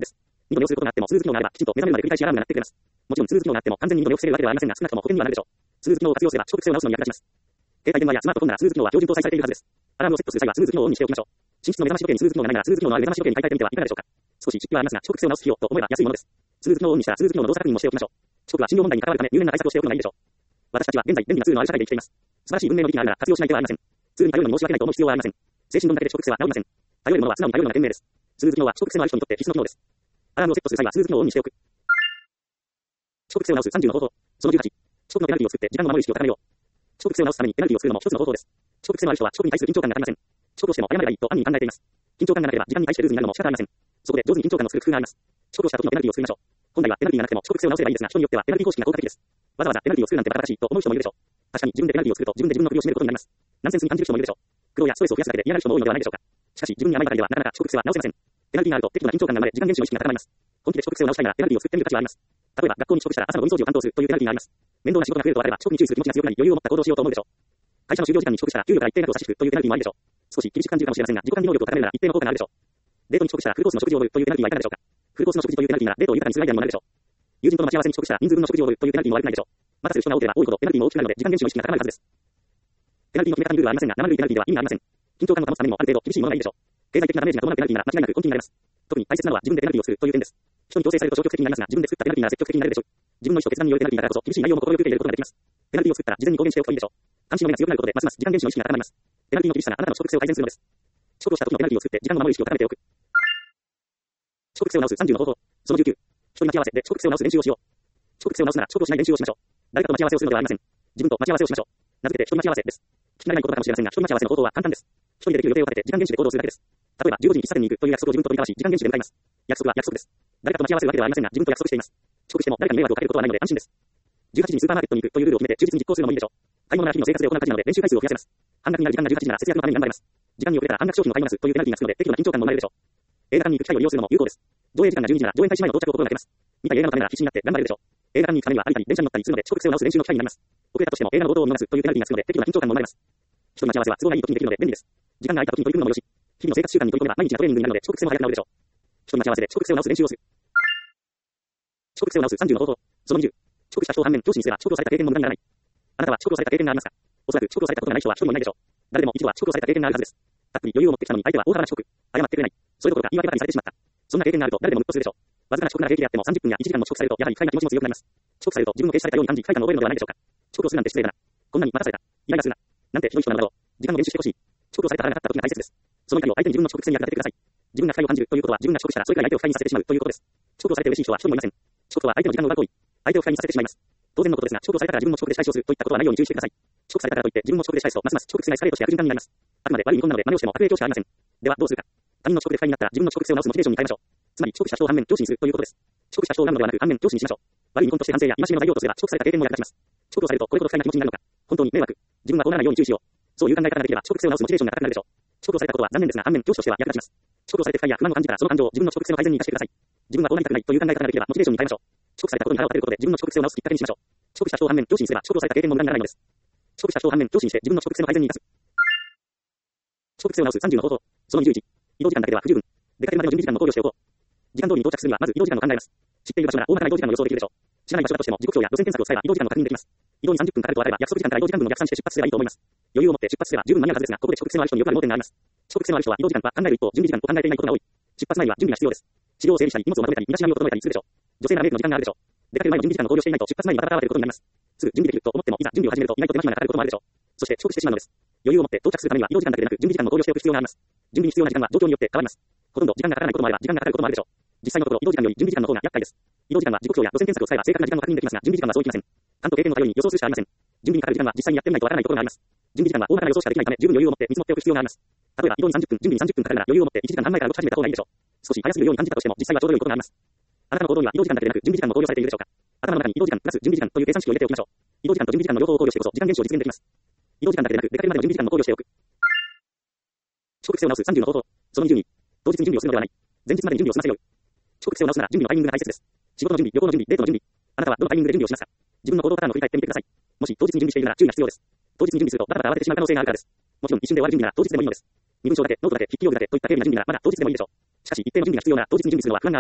[SPEAKER 1] 二度寝をすることがあっても、スヌーズ機能があれば、きちんと目覚めるまで繰り返しアラームが鳴ってくれます。もちろん、スヌーズ機能があっても、完全に二度寝を防げるわけではありませんが、少なくとも保険にはなるでしょう。スヌーズ機能を活用すれば、遅刻癖を直すのに役立ちます。携帯電話やスマートフォンならスヌーズ機能は標準搭載されているはずです。アラームをセットする際はスヌーズ機能をオンにしておきましょう。寝室の目覚まし時計にスヌーズ機能がないなら、スヌーズ機能のある目覚まし時計に変えてみてはいかがでしょうか。少し出費はありますが、遅刻癖を直す費用と思えば安いものです。スヌーズ機能をオンにしたらスヌーズ機能の動作確認もしておきましょう。遅刻は信用問題に関わるため、入念な対策をしておくのがいいでしょう。私たちは現在便利なツールのある社会で生きています。素晴らしい文明の利器があるなら活用しない手はありません。ツールに頼るのに申し訳ないと思う必要はありません。精神論だけで遅刻癖は治りません。頼るものは素直に頼るのが賢明です。スヌーズ機能は遅刻癖のある人にとって必須の機能です。アラームをセットする際はスヌーズ機能をオンにしておく。遅刻癖を直す30の方法。その18。遅刻のペナルティを作って時間を守る意識を高めよう。遅刻癖を直すためにペナルティを作るのも一つの方法です。遅刻癖のある人は遅刻に対する緊張感がありません。遅刻をしても謝ればいいと暗に考えています。緊張感がなければ時間に対してルーズになるのも仕方ありません。そこで上手に緊張感を作る工夫があります。遅刻をした時のペナルティを作りましょう。本来はペナルティがなくても遅刻癖を直せばいいですが、人によってはペナルティ方式が効果的です。わざわざペナルティを作るなんてバカらしいと思う人もいるでしょう。確かに自分でペナルティを作ると自分で自分の首を絞めることになります。ナンセンスに感じる人もいるでしょう。苦労やストレスを増やすだけで嫌がる人も多いのではないでしょうか。しかし自分に甘いばかりではなかなか遅刻癖は直せません。ペナルティがあると適度な緊張感が生まれ、時間厳守の意識が高まります。本気で遅刻癖を直したいならペナルティを作ってみる価値はあります。例えば学校に遅刻したら朝のゴミ掃除を担当するというペナルティがあります。面倒な仕事が増えるとあれば遅刻に注意する気持ちが強くなり余裕を持った行動をしようと思うでしょう。会社の就業時間に遅刻したら給料から一定額を差し引くというペナルティもありでしょう。少し厳しく感じるかもしれませんが、自己管理能力を高めるなら一定の効果があるでしょう。デートに遅刻したらフルコースの食事をおごるというペナルティはいかがでしょうか。フルコースの食事というペナルティならデートを豊かにするアイデアにもなるでしょう。友人との待ち合わせに遅刻したら人数分の食事をおごるというペナルティも悪くないでしょう。待たせる人が多ければ多いほどペナルティも大きくなるので時間厳守の意識が高まるはずです。ペナルティの決め方にルールはありませんが、生ぬるいペナルティでは意味がありません。緊張感を保つためにもある程度厳しいものがいいでしょう。経済的なダメージが伴うペナルティなら間違いなく根気になります。特に大切なのは自分でペナルティをするという点です。人に強制されると消極的になりますが、自分で作ったペナルティなら積極的になれるでしょう。自分の意思と決断によるペナルティだからこそ厳しい内容も心よく受け入れることができます。ペナルティを作ったら事前に公言しておくといいでしょう。監視の目が強くなることでますます時間厳守の意識が高まります。ペナルティの厳しさがあなたの遅刻性を改善するのです。遅刻をした時のペナルティを作って時間を守る意識を高めておく。遅刻性を直す30の方法。その19。人に待ち合わせで遅刻性を直す練習をしよう。遅刻性を直すなら遅刻をしない練習をしましょう。誰かと待ち合わせをするのではありません。自分と待ち合わせをしましょう。名付けて人待ち合わせです。聞き慣れないことかもしれませんが、人待ち合わせの方法は簡単です。一人でできる予定を立てて時間厳守で行動するだけです。例えば15時に喫茶店に行くという約束を自分と取り交わし、時間厳守で向かいます。約束は約束です。誰かと待ち合わせるわけではありませんが、自分と約束しています。遅刻しても誰かに迷惑をかけることはないので安心です。18時にスーパーマーケットに行くというルールを決めて忠実に実行するのもいいでしょう。買い物なら日々の生活で行う家事なので練習回数を増やせます。半額になる時間が18時なら節約のために頑張れます。時間に遅れたら半額商品を買い物するというペナルティがつくので適度な緊張感も生まれるでしょう。映画館に行く機会を利用するのも有効です。上映時間が12時なら上演開始前の到着を心がけます。見たい映画のためなら必死になって頑張れるでしょう。映画館に行くためには歩いたり電車に乗ったりするので遅刻性を直す練習の機会になります。遅れたとしても映画の冒頭を見逃すというペナルティがつくので適度な緊張感も生まれます。人の待ち合わせは都合がいい時にできるので便利です。時間が空いた時に取り組むのもよし、日々の生活習慣に取り込めば毎日がトレーニングになるので遅刻性も早くなるでしょう。人の待ち合わせで遅刻性を直す練習をする。遅刻性を直す30の方法。その20。遅刻した人を反面上司にすれば遅刻をされた経験も無駄にならない。あなたは遅刻をされた経験がありますか。おそらく遅刻をされたことがない人は一人もいないでしょう。誰でも一度は遅刻をされた経験があるはずです。たっぷり余裕を持ってきたのに相手は大幅な遅刻。謝ってくれない。それどころか言い訳ばかりされてしまった。そんな経験があると誰でもムッとするでしょう。わずかな遅刻なら平気であっても30分や1時間も遅刻されるとやはり不快な気持ちも強くなります。遅刻されると自分も停止されたように感じ不快感を覚えるのではないでしょうか。遅刻をするなんて失礼だな。こんなに待たされた。イライラするな。なんてひどい人なのだろう。時間の練習してほしい。遅刻をされた腹が立った時が大切です。その怒りを相手に自分の遅刻性に役立ててください。自分が不快を感じるということは自分が遅刻したらそれくらい相手を不快にさせてしまうということです。遅刻をされて嬉しい人は一人もいません。遅刻とは相手の時間の奪う行為。相手を不快にさせてしまいます。当然のことですが、遅刻をされたから自分も遅刻で仕返しをするといったことはないように注意してください。遅刻されたからといって自分も遅刻で仕返すとますます遅刻しないエスカレートして悪循環になります。あくまで悪い見込みなので真似をしても悪影響しかありません。ではどうするか。他人の遅刻で不快になったら自分の遅刻性を直すモチベーションに変えましょう。つまり遅刻した人を反面上司にするということです。遅刻した人を恨むのではなく反面上司にしましょう。悪い見込みとして反省や戒めの材料とすれば遅刻された経験も役立ちます。遅刻をされるとこれほど不快な気持ちになるのか。本当に迷惑。自分はこうならないように注意しよう。そういう考え方ができれば遅刻性を直すモチベーションが高くなるでしょう。遅刻をされたことは残念ですが反面上司としては役立ちます。遅刻をされて不快や不満を感じたらその感情を自分の遅刻性の改善に生かしてください。自分はこうなりたくないという考え方ができればモチベーションに変えましょう。遅刻されたことに腹を立てることで自分の遅刻性を直すきっかけにしましょう。遅刻した人を反面上司にすれば遅刻をされた経験も無駄にならないのです。遅刻した人を反面上司にして自分の遅刻性の改善に生かす。遅刻性を直す30の方法。その21。移動時間だけでは不十分。出かけるまでの準備時間も考慮しておこう。時間通りに到着するにはまず移動時間を考えます。知っている場所なら大まかな移動時間を予想できるでしょう。知らない場所だとしても時刻表や路線検索を使えば移動時間の確認できます。移動に30分かかるとあれば約束時間から移動時間分を逆算して出発すればいいと思います。余裕を持って出発すれば十分間に合うはずですが、ここで遅刻性のある人によくある盲点があります。遅刻性のある人は移動時間は考える一方、準備時間を考えていないことが多い。出発前には準備が必要です。資料を整理したり、荷物をまとめたり、身だしなみを整えたりするでしょう。女性ならメイクの時間があるでしょう。出かける前の準備時間を考慮していないと出発前にバタバタ慌てることになります。すぐ準備できると思ってもいざ準備を始めると意外と手間暇がかかることもあるでしょう。そして遅刻してしまうのです。余裕を持って到着するためには移動時間だけでなく準備時間も考慮しておく必要があります。準備に必要な時間は状況によって変わります。ほとんど時間がかからないこともあれば時間がかかることもあるでしょう。実際のところ移動時間より準備時間の方が厄介です。移動時間は時刻表や路線検索を使えば正確な時間も確認できますが、準備時間はそういきません。勘と経験の頼りに予想するしかありません。準備にかかる時間は実際にやってみないとわからないところがあります。準備時間は大まかな予想しかできないため、十分余裕を持って見積もっておく必要があります。例えば移動に30分、準備に30分かかるなら余裕を持って1時間半前から動き始めた方がいいでしょう。少し早すぎるように感じたとしても実際はちょうど良いことがあります。あなたの行動には移動時間だけでなく準備時間も考慮されているでしょうか。頭の中に移動時間プラス準備時間という計算式を入れておきましょう。移動時間と準備時間の両方を考慮してこそ時間減少を実現できます。移動時間だけでなく出かけるまでの準備時間も考慮しておく。遅刻性を直す30の方法。その20に当日に準備をするのではない。前日までに準備を済ませよう。遅刻性を直すなら準備のタイミングが大切です。仕事の準備、旅行の準備、デートの準備。あなたはどのタイミングで準備をしますか。自分の行動パターンを振り返ってみてください。もし当日に準備しているなら注意が必要です。当日に準備するとバタバタ慌ててしまう可能性があるからです。もちろん一瞬で終わる準備なら当日でもいいのです。身分証だけ、ノートだけ、筆記用具だけといった軽微な準備ならまだ当日でもいいでしょう。しかし一定の準備が必要なら当日に準備するのは不安があります。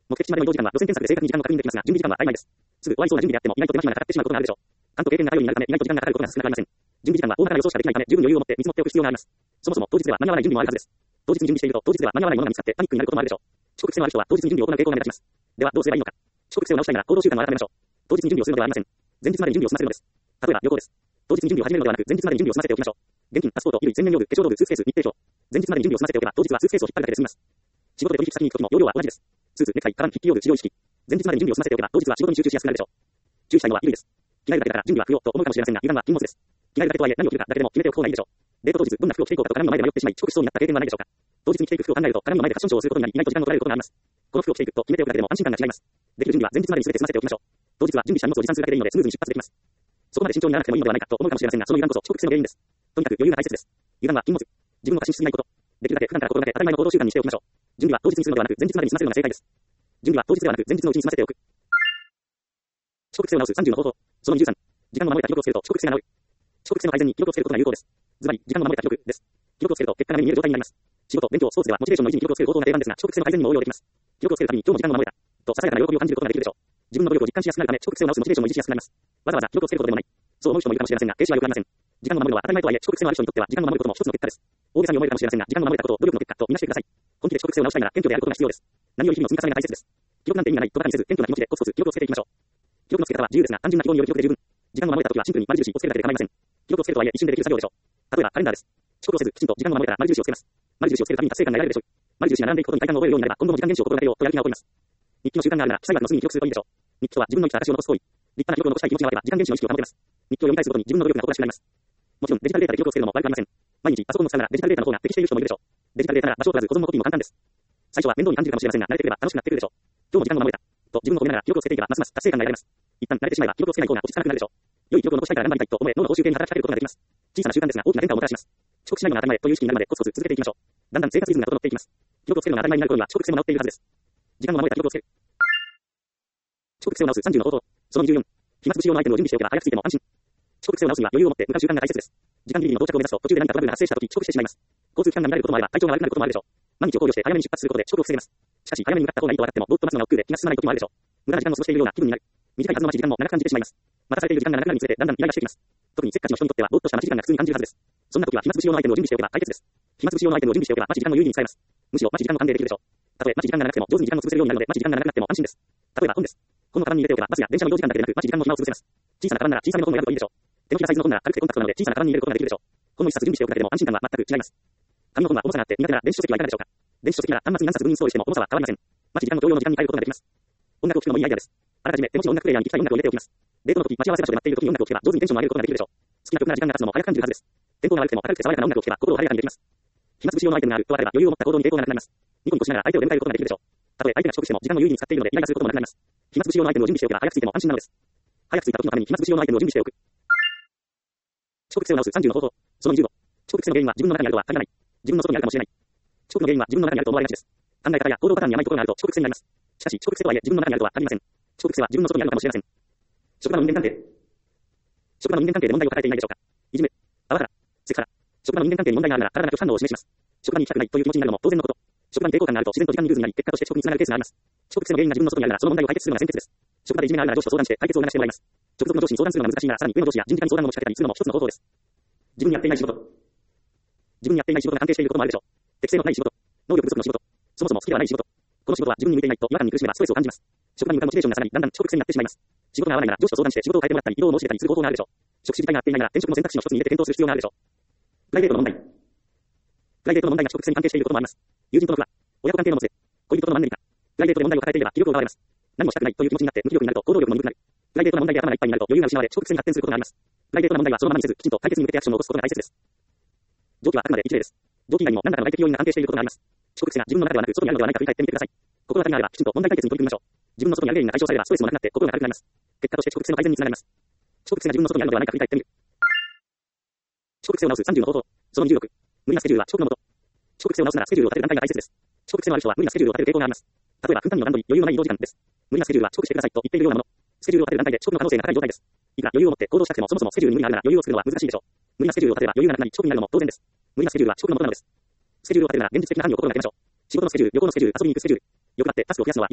[SPEAKER 1] 目的地までの移動時間は路線検索で正確に時間を確認できますが、準備時間は曖昧です。すぐ終わりそうな準備であっても、意外と手間暇がかかってしまうことがあるでしょう。関東経験があるようになるため、意外と時間がかかることが少なくありません。準備時間は大まかな予想しかできないため、十分余裕を持って見積もっておく必要があります。そもそも当日では間に合わない準備もあるはずです。当日に準備していると、当日では間に合わないものが見つかってパニックになることもあるでしょう。遅刻癖のある人は当日に準備を行う傾向が目立ちます。ではどうすればいいのか。遅刻癖を直したいなら行動習慣を改めましょう。当日に準備をするのではありません。前日までに準備を済ませるのです。例えば旅行です。当日に準備を始めるのではなく、前日までに準備を済ませておきましょう。現金、パスポート、衣類、洗面用具、化粧道具、スーツケース、日程表。前日までに準備を済ませておけば、当日はスーツケースを引っ張るだけで済みます。仕事で取引先に行くときも容量は同じです。スーツ、ネクタイ、カバン、筆記用具、資料意識。前日までに準備を済ませておけば、当日は仕事に集中しやすくなるでしょう。注意したいのは衣類です。着替えるだけだから準備は不要と思うかもしれませんが、油断は禁物です。着替えるだけとはいえ何を着るかだけでも決めておく方がいいでしょう。デート当日、どんな服を着ていこうかと鏡の前で迷ってしまい、遅刻しそうになった経験はないでしょうか。当日に着ていく服を考えると、鏡の前でファッションショーをすることになり、意外と時間を取られることがあります。この服を着ていくと決めておくだけでも安心感が違います。できる準備は前日までに全て済ませておきましょう。当日は準備した荷物を持参するだけでいいのでスムーズに出発できます。そこまで慎重にならなくてもいいのではないかと思うかもしれませんが、その油断こそ遅刻癖の原因です。とにかく余裕が大切です。油断は禁物。自分を過信しすぎないこと。できるだけ普段から心がけ当たり前の行動習慣にしておきましょう。準備は当日にするのではなく、前日までに済ませるのが正解です。準備は当日ではなく、前日のうちに済ませておく。遅刻癖を直す30の方法。その13。時間を守れた記録をつけると遅刻癖が治る。遅刻癖の改善に記録をつけることが有効です。ズバリ、時間を守れた記録です。記録をつけると結果が目に見える状態になります。仕事、勉強、スポーツではモチベーションの維持に記録をつける方法が定番ですが、遅刻癖の改善にも応用できます。記録をつけるために今日も時間を守れた。とささやかな喜びを感じることができるでしょう。自分の努力を実感しやすくなるため、遅刻癖を直すモチベーションも維持しやすくなります。わざわざ記録をつけることでもない。そう思う人もいるかもしれませんが、停止はよくありません。時間を守るのは当たり前とはいえ、遅刻癖のある人にとっては時間を守ることも一つの結果です。大げさに思えるかもしれませんが、時間を守れたことを努力の結果とみなしてください。本気で遅刻癖を直したいなら謙虚であることが必要です。何より日々の積み重ねが大切です。記録なんて意味がないとバカにせず、謙虚な気持ちでコツコツ記録をつけていきましょう。記録のつけ方は自由ですが、単純な記号による記録で十分。時間を守れたときはシンプルに丸印をつけるだけで構いません。記録をつけるとはいえ一瞬でできる作業でしょう。例えばカレンダーです。遅刻をせずきちんと時間を守れたら丸印をつけます。丸印をつけるたびに達成感が得られるでしょう。丸印が並んでいくことに快感を覚えるようになれば今後も時間減少を心がけようとやる気が起こります。日記の習慣があるなら記載枠の隅に記録するといいでしょう。日記とは自分の生きた証を残す行為。立派な記録を残したい気持ちがあれば時間減少の意識を保てます。日記を読み返すごとに自分の努力が誇らしくなります。もちろんデジタルデータで記録をつけるのも悪くありません。毎日パソコンを使うならデジタルデータの方が適している人もいるでしょう。デジタルデータなら場所を取らず保存もコピーも簡単です。最初は面倒に感じるかもしれませんが慣れてくれば楽しくなってくるでしょう。今日も時間を守れたと自分を褒めながら記録をつけていけばますます達成感が得られます。一旦慣れてしまえば記録をつけない方が落ち着かなくなるでしょう。良い記録を残したいから頑張りたいと思え脳の報酬系に働きかけることができます。小さな習慣ですが大きな変化をもたらします。遅刻しないのが当たり前という意識になるまでコツコツ続けていきましょう。だんだん生活リズムが整っていきます。記録をつけるのが当たり前になる頃には遅刻癖も治っているはずです。時間を守れた記録をつける。遅刻癖を直す30の方法。その24。暇つぶし用のアイテムを準備しておけば早く着いても安心。遅刻癖を直すには余裕を持って向かう習慣が大切です。時間ギリギリの到着を目指すと途中で何かトラブルが発生したとき遅刻してしまいます。交通機関が乱れることもあれば体調が悪くなることもあるでしょう。毎日を考慮して早めに出発することで遅刻を防げます。しかし早めに向かった方がいいと分かってもぼーっと待つのが億劫で気が進まない時もあるでしょう。無駄な時間を過ごしているような気分になる。短いはずの待ち時間も長く感じてしまいます。待たされている時間が長くなるにつれてだんだんイライラしてきます。特にせっかちの人にとってはぼーっとした待ち時間が苦痛に感じるはずです。そんな時は暇つぶし用のアイテムを準備しておけば解決です。暇つぶし用のアイテムを準備しておけば待ち時間も有意義に使えます。むしろ待ち時間も完了できるでしょう。たとえ待ち時間が長くても上手に時間を潰せるようになるので待ち時間が長くなっても安心です。例えば本です。本のカバンに入れておけばバスや電車の移動時間だけでなく待ち時間も暇を潰せます。小さなカバンなら小さめの本を選ぶといいでしょう。手のひらサイズの本なら軽くてコンパクトなので小さなカバンに入れることができるでしょう。本の一冊準備しておくだけでも安心感は全く違います。紙の本は重さがあって苦手な電子書籍はいかがでしょうか。電子書籍なら端末に何冊分インストールしても重さは変わりません。待ち時間も同様の時間に変えることができます。音楽を聴くのもいいアイデアです。あらかじめ手持ちの音楽プレイヤーに行きたい音楽を入れておきます。デートの時、待ち合わせ場所で待っている時に音楽を聴けば上手にテンションを上げることができるでしょう。好きな曲なら時間が経つのも早く感じるはずです。天候が悪くても明るくて爽やかな音楽を聴けば心を晴れやかにできます。暇つぶし用のアイテムがあると分かれば余裕を持った行動に抵抗がなくなります。ニコニコしながら相手を出迎えることができるでしょう。たとえ相手が遅刻しても時間を有意義に使っているのでイライラすることもなくなります。暇つぶし用のアイテムを準備しておけば早く着いても安心なのです。早く着いた時のために暇つぶし用のアイテムを準備しておく。遅刻癖を直す30の方法。その25。遅刻癖の原因は自分の中にあるとは限らない。自分の外にあるかもしれない。遅刻の原因は自分の中にあると思われがちです。考え方や行動パターンに甘いところがあると遅刻癖になります。しかし遅刻癖とはいえ自分の中にあるとは限りません。遅刻癖は自分の外にあるのかもしれません。職場の人間関係。職場の人間関係で問題を抱えていないでしょうか。いじめ、パワハラ、セクハラ。職場の人間関係に問題があるなら体が拒否反応を示します。職場に行きたくないという気持ちになるのも当然のこと。職場に抵抗感があると自然と時間にルーズになり結果として遅刻につながるケースがあります。遅刻癖の原因が自分の外にあるならその問題を解決するのが先決です。職場でいじめがあるなら上司と相談して解決を促してもらいます。直属の上司に相談するのが難しいならさらに上の上司や人事課に相談を持ちかけたりするのも一つの方法です。自分にやっていない仕事。自分にやっていない仕事が関係していることもあるでしょう。適性のない仕事。能力不足の仕事。そもそも好きではない仕事。この仕事は自分に向いていないと違和感に苦しめばストレスを感じます。職場に向かうモチベーションがさらにだんだん遅刻癖になってしまいます。仕事が合わないなら上司と相談して仕事を変えてもらったり移動を申し出たりする方法があるでしょう。職種自体が合っていないなら転職の選択肢の一つに入れて検討する必要があるでしょう。プライベートの問題。プライベートの問題が遅刻癖に関係していることもあります。友人との不和、親子関係のもつれ、恋人とのマンネリ化。プライベートで問題を抱えていれば気力を奪われます。何もしたくないという気持ちになって無気力になると行動力も鈍くなる。プライベートの問題で頭がいっぱいになると余裕が失われ遅刻癖に発展することがあります。プライベートの問題はそのままにせずきちんと解決に向けてアクションを起こすことが大切です。上記はあくまで一例です。上記以外にも何らかの外的要因が関係していることがあります。遅刻癖が自分の中ではなく外にあるのではないか振り返ってみてください。心当たりがあればきちんと問題解決に取り組みましょう。自分の外にある原因が解消されればストレスもなくなって心が軽くなります。結果として遅刻癖の改善につながります。遅刻癖が自分の外にあるのではないか振り返ってみる。遅刻癖を直す30の方法。その26。無理なスケジュールは遅刻のもと。遅刻癖を直すならスケジュールを立てる段階が大切です。遅刻癖のある人は無理なスケジュールを立てる傾向があります。例えば分単位の段取り、余裕のない移動時間です。無理なスケジュールは遅刻してくださいと言っているようなもの。スケジュールを立てる段階で遅刻の可能性が高い状態です。いくら余裕を持って行動したくてもそもそもスケジュールに無理があるなら余裕を作るのは難しいでしょう。無理なスケジュールを立てれば余裕がなくなり遅刻になるのも当然です。無理なスケジュールは遅刻のもとなのです。スケジュールを立てるなら現実的な範囲を心がけましょう。仕事のスケジュール、旅行のスケジュール、遊びに行くスケジュール。欲張ってタスクを増やすのは要注意。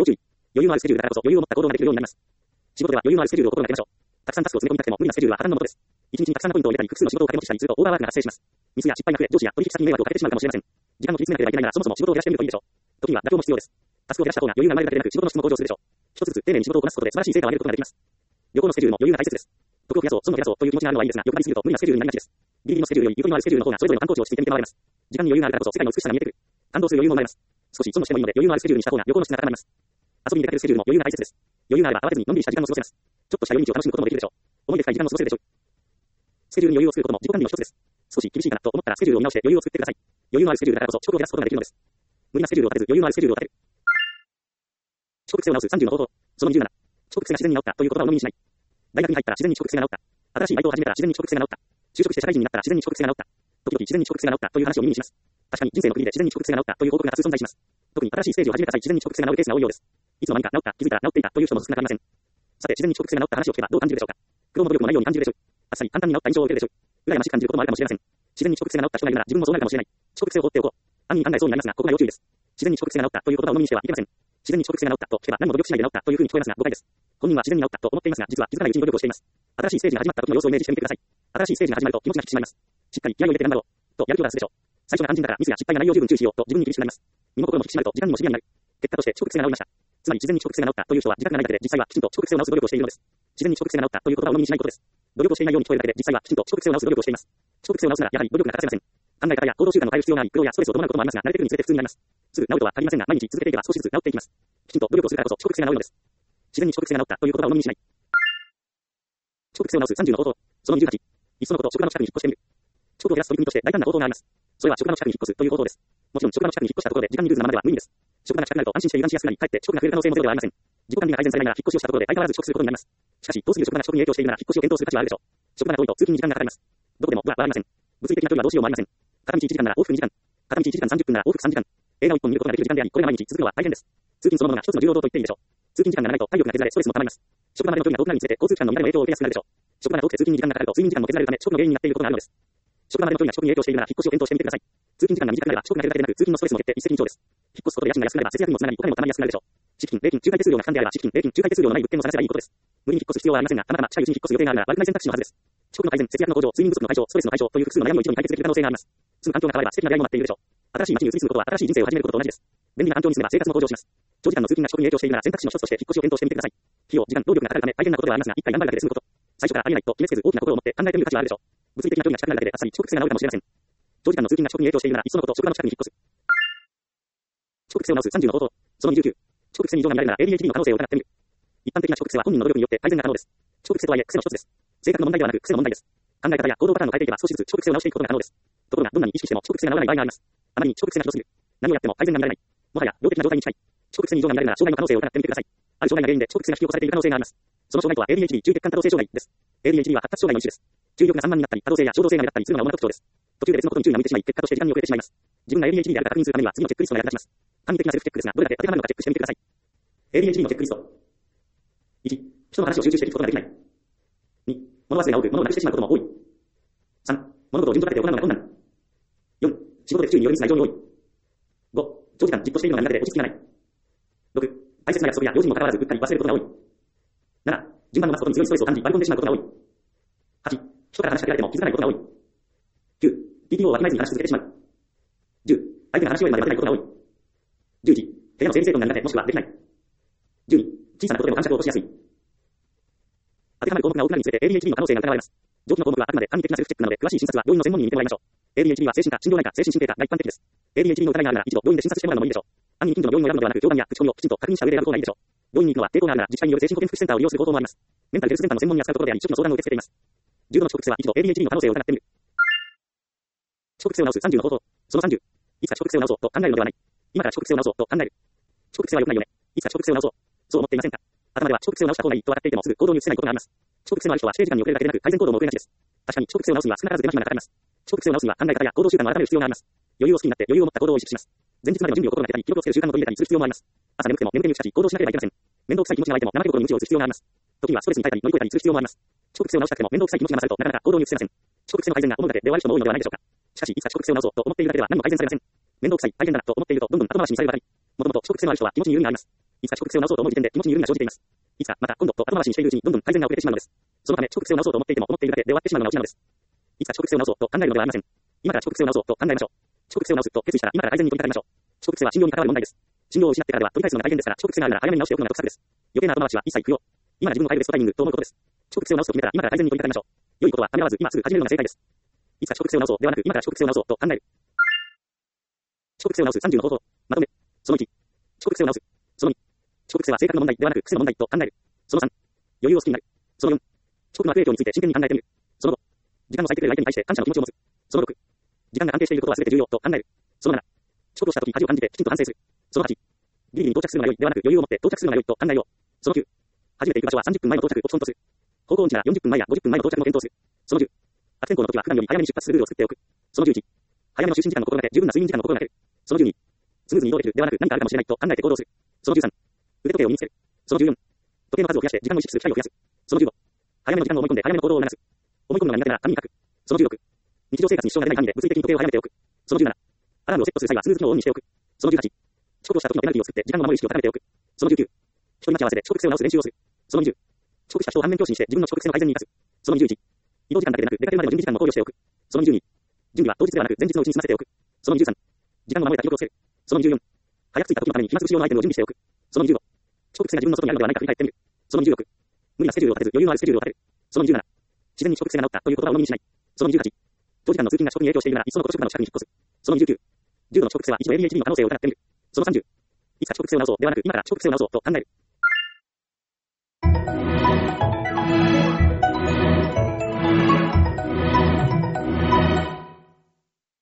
[SPEAKER 1] 余裕のあるスケジュールだからこそ余裕を持った行動ができるようになります。仕事では余裕のあるスケジュールを心がけましょう。たくさんタスクを詰め込みたくても無理なスケジュールは破綻のもとです。一日にたくさんのポイントを入れたり複数の仕事を掛け持ちしたりするとオーバーワークが発生します。ミスや失敗が増え、上司や取引先に迷惑をかけてしまうかもしれません。時間を切り詰めなければいけないならそもそも仕事を減らしてみるといいでしょう。時には妥協も必要です。タスクを減らした方が余裕が生まれるだけでなく仕事の質も向上するでしょう。一つずつ丁寧に仕事をこなすことで素晴らしい成果を上げることができます。旅行のスケジュールも余裕が大切です。得を増やそう、損を減らそうという気持ちがあるのはいいですが、欲張りすぎると無理なスケジュールになりがちです。ギリギリのスケジュールよりゆとりのあるスケジュールの方がそれぞれの観光地を落ち着いて見て回れます。時間に余裕があるからこそ世界の美しさが見えてくる。感動する余裕も生まれます。少し損をしてもいいので余裕のあるスケジュールにした方が旅行の質が高まります。遊びに出かけるスケジュールも余裕が大切です。余裕があれば慌てずにのんびりした時間を過ごせます。ちょっとした夜道を楽しむこともできるでしょう。思い出深い時間を過ごせるでしょう。スケジュールに余裕を作ることも自己管理の一つです。少し厳しいかなと思ったらスケジュールを見直して余裕を作ってください。余裕のあるスケジュールだからこそ遅刻を減らすことができるのです。無理なスケジュールを立てず余裕のあるスケジュールを立てる。遅刻癖を直す30の方法。その27。遅刻癖が自然に治ったという言葉を鵜呑みにしない。大学に入ったら自然に遅刻癖が治った。新しいバイトを始めたら自然に遅刻癖が治った。就職して社会人になったら自然に遅刻癖が治った。時々自然に遅刻癖が治ったという話を耳にします。確かに人生の国で自然に遅刻癖が治ったという報告が多数存在します。特に新しいステージを始めた際自然に遅刻癖が治るケースが多いようです。いつの間にか治った、気づいたら治っていたという人も少なくありません。さて自然に遅刻癖が治った話を聞けばどう感じるでしょうか。苦労も努力もないように感じるでしょう。あっさり簡単に治った印象を受けるでしょう。羨ましく感じることもあるかもしれません。自然に遅刻癖が治った人がいるなら自分もそうなるかもしれない。遅刻癖を放っておこう。暗に考えそうになりますがここが要注意です。自然に遅刻癖が治ったという言葉を鵜呑みにしてはいけません。自然に遅刻癖が治ったと聞けば何も努力しないで治ったというふうに聞こえますが誤解です。本人は自然に治ったと思っていますが実は気づかないうちに努力をしています。新しいステージが始まった時の様子をイメージしてみてください。新しいステージが始まると気持ちが引き締まります。しっかり気合を入れて頑張ろうとやる気が出すでしょう。最初が肝心だからミスや失敗がないよう十分注意しようと自分に厳しくなります。身も心も引き締まると時間にもシビアになる。結果として遅刻癖が治りました。つまり自然に遅刻癖が治ったという人は自覚がないだけで実際はきちんと遅刻癖を治す努力をしているのです。自然に遅刻癖が治ったという言葉を鵜呑みにしないことです。努力をしていないように聞こえるだけで実際はきちんと遅刻癖を治す努力をしています。遅刻癖を治すならやはり努力が欠かせません。考え方や行動習慣の変える必要があり苦労やストレスを伴うこともありますが慣れてくるにつれて普通になります。すぐ治るとは限りませんが毎日続けていけば少しずつ治っていきます。きちんと努力をするからこそ遅刻癖が治るのです。自然に遅刻癖が治ったという言葉を鵜呑みにしない。遅刻癖を治す30の方法。その28。いっそのこと職場の近くに引っ越してみる。遅刻を減らす取り組みとして大胆な方法があります。それは職場の近くに引っ越すという方法です。もちろん職場の近くに引っ越したところで時間にルーズなままでは無理です。職場が近くなると安心して油断しやすくなり、かえって遅刻が増える可能性もゼロではありません。自己管理が改善されながら引っ越しをしたところで相変わらず遅刻することになります。しかし、遠すぎる職場が職に影響しているなら引っ越しを検討する価値はあるでしょう。職場が遠いと通勤に時間がかかります。どこでもドアはありません。物理的な距離はどうしようもありません。片道1時間なら往復2時間。片道1時間30分なら往復3時間。映画を1本見ることができる時間であり、これが毎日続くのは大変です。通勤そのものが一つの重労働と言っていいでしょう。通勤時間が長いと体力が削られストレスも溜まります。職場までの距離が遠くなるにつれて交通機関の乱れの影響を受けやすくなるでしょう。職場が遠くて通勤に時間がかかると睡眠時間も削られるため遅刻の原因になっていることがあるのです。職場までの距離が遅刻に影響しているなら引っ越しを検討してみてください。通勤時間が短くなれば遅刻が減るだけでなく通勤のストレスも減って一石二鳥です。引っ越すことで家賃が安くなれば節約にもつながりお金も貯まりやすくなるでしょう。敷金、礼金、仲介手数料がかかんであれば敷金、礼金、仲介手数料のない物件を探せばいいことです。無理に引っ越す必要はありませんが、たまたま近いうちに引っ越す予定があるなら悪くない選択肢のはずです。遅刻の改善、節約の向上、睡眠不足の解消、ストレスの解消という複数の悩みを一度に解決できる可能性があります。住む環境が変われば素敵な出会いも待っているでしょう。新しい街に移り住むことは新しい人生を始めることと同じです。便利な環境に住めば生活も向上します。長時間の通勤が遅刻に影響しているなら選択肢の一つとして引っ越しを検討してみてください。費用、時間、労力がかかるため大変なことではありますが、一回頑張るだけで済むこと。最初からありえないと決めつけず大きな心を持って考えてみる価値はあるでしょう。物理的な距離が近くなるだけであっさり遅刻癖が治るかもしれません。長時間の通勤が遅刻に影響しているならいっそのこと職場の近くに引っ越す。遅刻癖を治す30の方法。その29。遅刻癖に異常が見られるなら ADHD の可能性を疑ってみる。一般的な遅刻癖は本人の努力によって改善が可能です。遅刻癖とはいえ癖の一つです。性格の問題ではなく癖の問題です。考え方や行動パターンを変えていけば少しずつ遅刻癖を直していくことが可能です。ところがどんなに意識しても遅刻癖が治らない場合があります。あまりに遅刻癖がひどすぎる。何をやっても改善が見られない。もはや病的な状態に近い。遅刻癖に異常が見られるなら障害の可能性を疑ってみてください。ある障害が原因で遅刻癖が引き起こされている可能性があります。その障害とは ADHD 中血管多動性障害です。ADHD は発達障害の一種です。注意力が散漫になったり、多動性や衝動性が目立ったりするのが主な特徴です。途中で別のことに注意が向いてしまい、結果として時間に遅れてしまいます。自分が ADHD であるか確認するためには次のチェックリストが役立ちます。簡易的なセルフチェックですが、どれだけ当てはまるのかチェックしてみてください。ADHD のチェックリスト。1、人の話を集中して聞くことができない。2、物忘れが多く物をなくしてしまうことも多い。3、物事を順序立てて行うのが困難。4、仕事で不注意によるミスが異常に多い。5、長時間じっとしているのが苦手で落ち着きがない。6、大切な約束や用事にも関わらずうっかり忘れることが多い。7、順番を待つことに強いストレスを感じ割り込んでしまうことが多い。8、人から話しかけられても気づかないことが多い。9、TPO をわきまえずに話し続けてしまう。10、相手が話し終えるまで待てないことが多い。11、部屋の整理整頓が苦手もしくはできない。12、小さなことでも感触を起こしやすい。当てはまる項目が多くなるにつれて ADHD の可能性が疑われます。上記の項目はあくまで簡易的なセルフチェックなので詳しい診察は病院の専門医に見てもらいましょう。ADHD は精神科、心療内科、精神神経科が一般的です。ADHD の疑いがあるなら一度病院で診察してもらうのもいいでしょう。暗に近所の病院を選ぶのではなく、評判や口コミをきちんと確認した上で選ぶ方がいいでしょう。病院に行くのは抵抗があるなら自治体による精神保健福祉センターを利用する方法もあります。メンタルヘルスセンターの専門に扱うところであり、初期の相談を受け付けています。重度の遅刻癖は一度 ADHD の可能性を疑ってみる。遅刻癖を治す30の方法。その30。いつか遅刻癖を治そうと考えるのではない。今から遅刻癖を治そうと考える。遅刻癖は良くないよね。いつか遅刻癖を治そう。そう思っていませんか。頭では遅刻癖を治した方がいいと分かっていてもすぐ行動に移せないことがあります。遅刻癖のある人は指定時間に遅れるだけでなく改善行動も遅れがちです。確かに遅刻癖を治すには少なからず手間暇がかかります。遅刻癖を治すには考え方や行動習慣を改める必要があります。余裕を好きになって余裕を持った行動を意識します。前日までの準備を心がけたり、記録をつける習慣を取り入れたりする必要もあります。朝眠くても眠気に打ち勝ち行動しなければいけません。面倒くさい気持ちが湧いても生気心に鞭を打つ必要があります。時にはストレスに耐えたり乗り越えたりする必要もあります。遅刻癖を治したくても面倒くさい気持ちが勝るとなかなか行動に移せません。遅刻癖の改善が思うだけで終わる人も多いのではないでしょうか。しかしいつか遅刻癖を治そうと思っているだけでは何も改善されません。面倒くさい、大変だなと思っているとどんどん後回しにされるばかり。もともと遅刻癖のある人は気持ちに緩みがあります。 いつか遅刻癖を直そうと思う時点で気持ちに緩みが生じています。いつか、また今度と後回しにしているうちにどんどん改善が遅れてしまうのです。そのため遅刻癖を直そうと思っていても思っているだけで終わってしまうのがオチなのです。いつか遅刻癖を直そうと考えるのではありません。今から遅刻癖を直そうと考えましょう。遅刻癖を直すと決意したら今から改善に取り掛かりましょう。遅刻癖は信用に関わる問題です。信用を失ってからでは取り返すのが大変ですから、遅刻癖があるなら早めに直しておくのが得策です。余計な後回しは一切不要。今が自分の変えるベストタイミングと思うことです。遅刻癖を直すと決めたら今から改善に取り掛かりましょう。良いことはためらわず今すぐ始めるのが正解です。いつか遅刻癖を直そうではなく今から遅刻癖を直そうと考える。遅刻癖を直す30の方法。まとめ。その1。遅刻癖を直す。その2。遅刻癖は性格の問題ではなく癖の問題と考える。その3。余裕を好きになる。その4。遅刻の悪影響について真剣に考えてみる。その5。時間を割いてくれる相手に対して感謝の気持ちを持つ。その6。時間が関係していることは全て重要と考える。その7。遅刻をした時に恥を感じてきちんと反省する。その8。ギリギリに到着するのが良いではなく余裕を持って到着するのが良いと考えよう。その9。初めて行く場所は30分前の到着を基本とする。方向音痴なら40分前や50分前の到着も検討する。その10。悪天候の時は普段より早めに出発するルールを作っておく。その11。早めの就寝時間の心がけ、十分な睡眠時間の心がける。その12。スムーズに移動できるではなく何かあるかもしれないと考えて行動する。その13。腕時計を身につける。その14。時計の数を増やして時間を意識する機会を増やす。その15。早めの時間を思い込んで早めの行動を促す。思い込むのが苦手なら紙に書く。その16。日常生活に支障が出ない範囲で物理的に時計を早めておく。その17。アラームをセットする際はスヌーズ機能をオンにしておく。その18。遅刻をした時のペナルティを作って時間を守る意識を高めておく。その19。人に待ち合わせで遅刻癖を直す練習をする。その20。遅刻した人を反面教師にして自分の遅刻癖の改善に生かす。その21。移動時間だけでなく出かけるまでの準備時間も考慮しておく。その22。準備は当日ではなく前日のうちに済ませておく。その23。時間を守れた記録をつける。その24。早く着いた時のために暇つぶし用のアイテムを準備しておく。その25。遅刻癖が自分の外にあるのではないか振り返ってみる。その26。無理なスケジュールを立てず余裕のあるスケジュールを立てる。その27。自然に遅刻癖が治ったという言葉を鵜呑みにしない。その28。長時間の通勤が遅刻に影響しているならいっそのこと職場の近くに引っ越す。その29。重度の遅刻癖は一度 ADHD の可能性を疑ってみる。その30。いつか遅刻癖を直そうではなく今から遅刻癖を直そうと考える。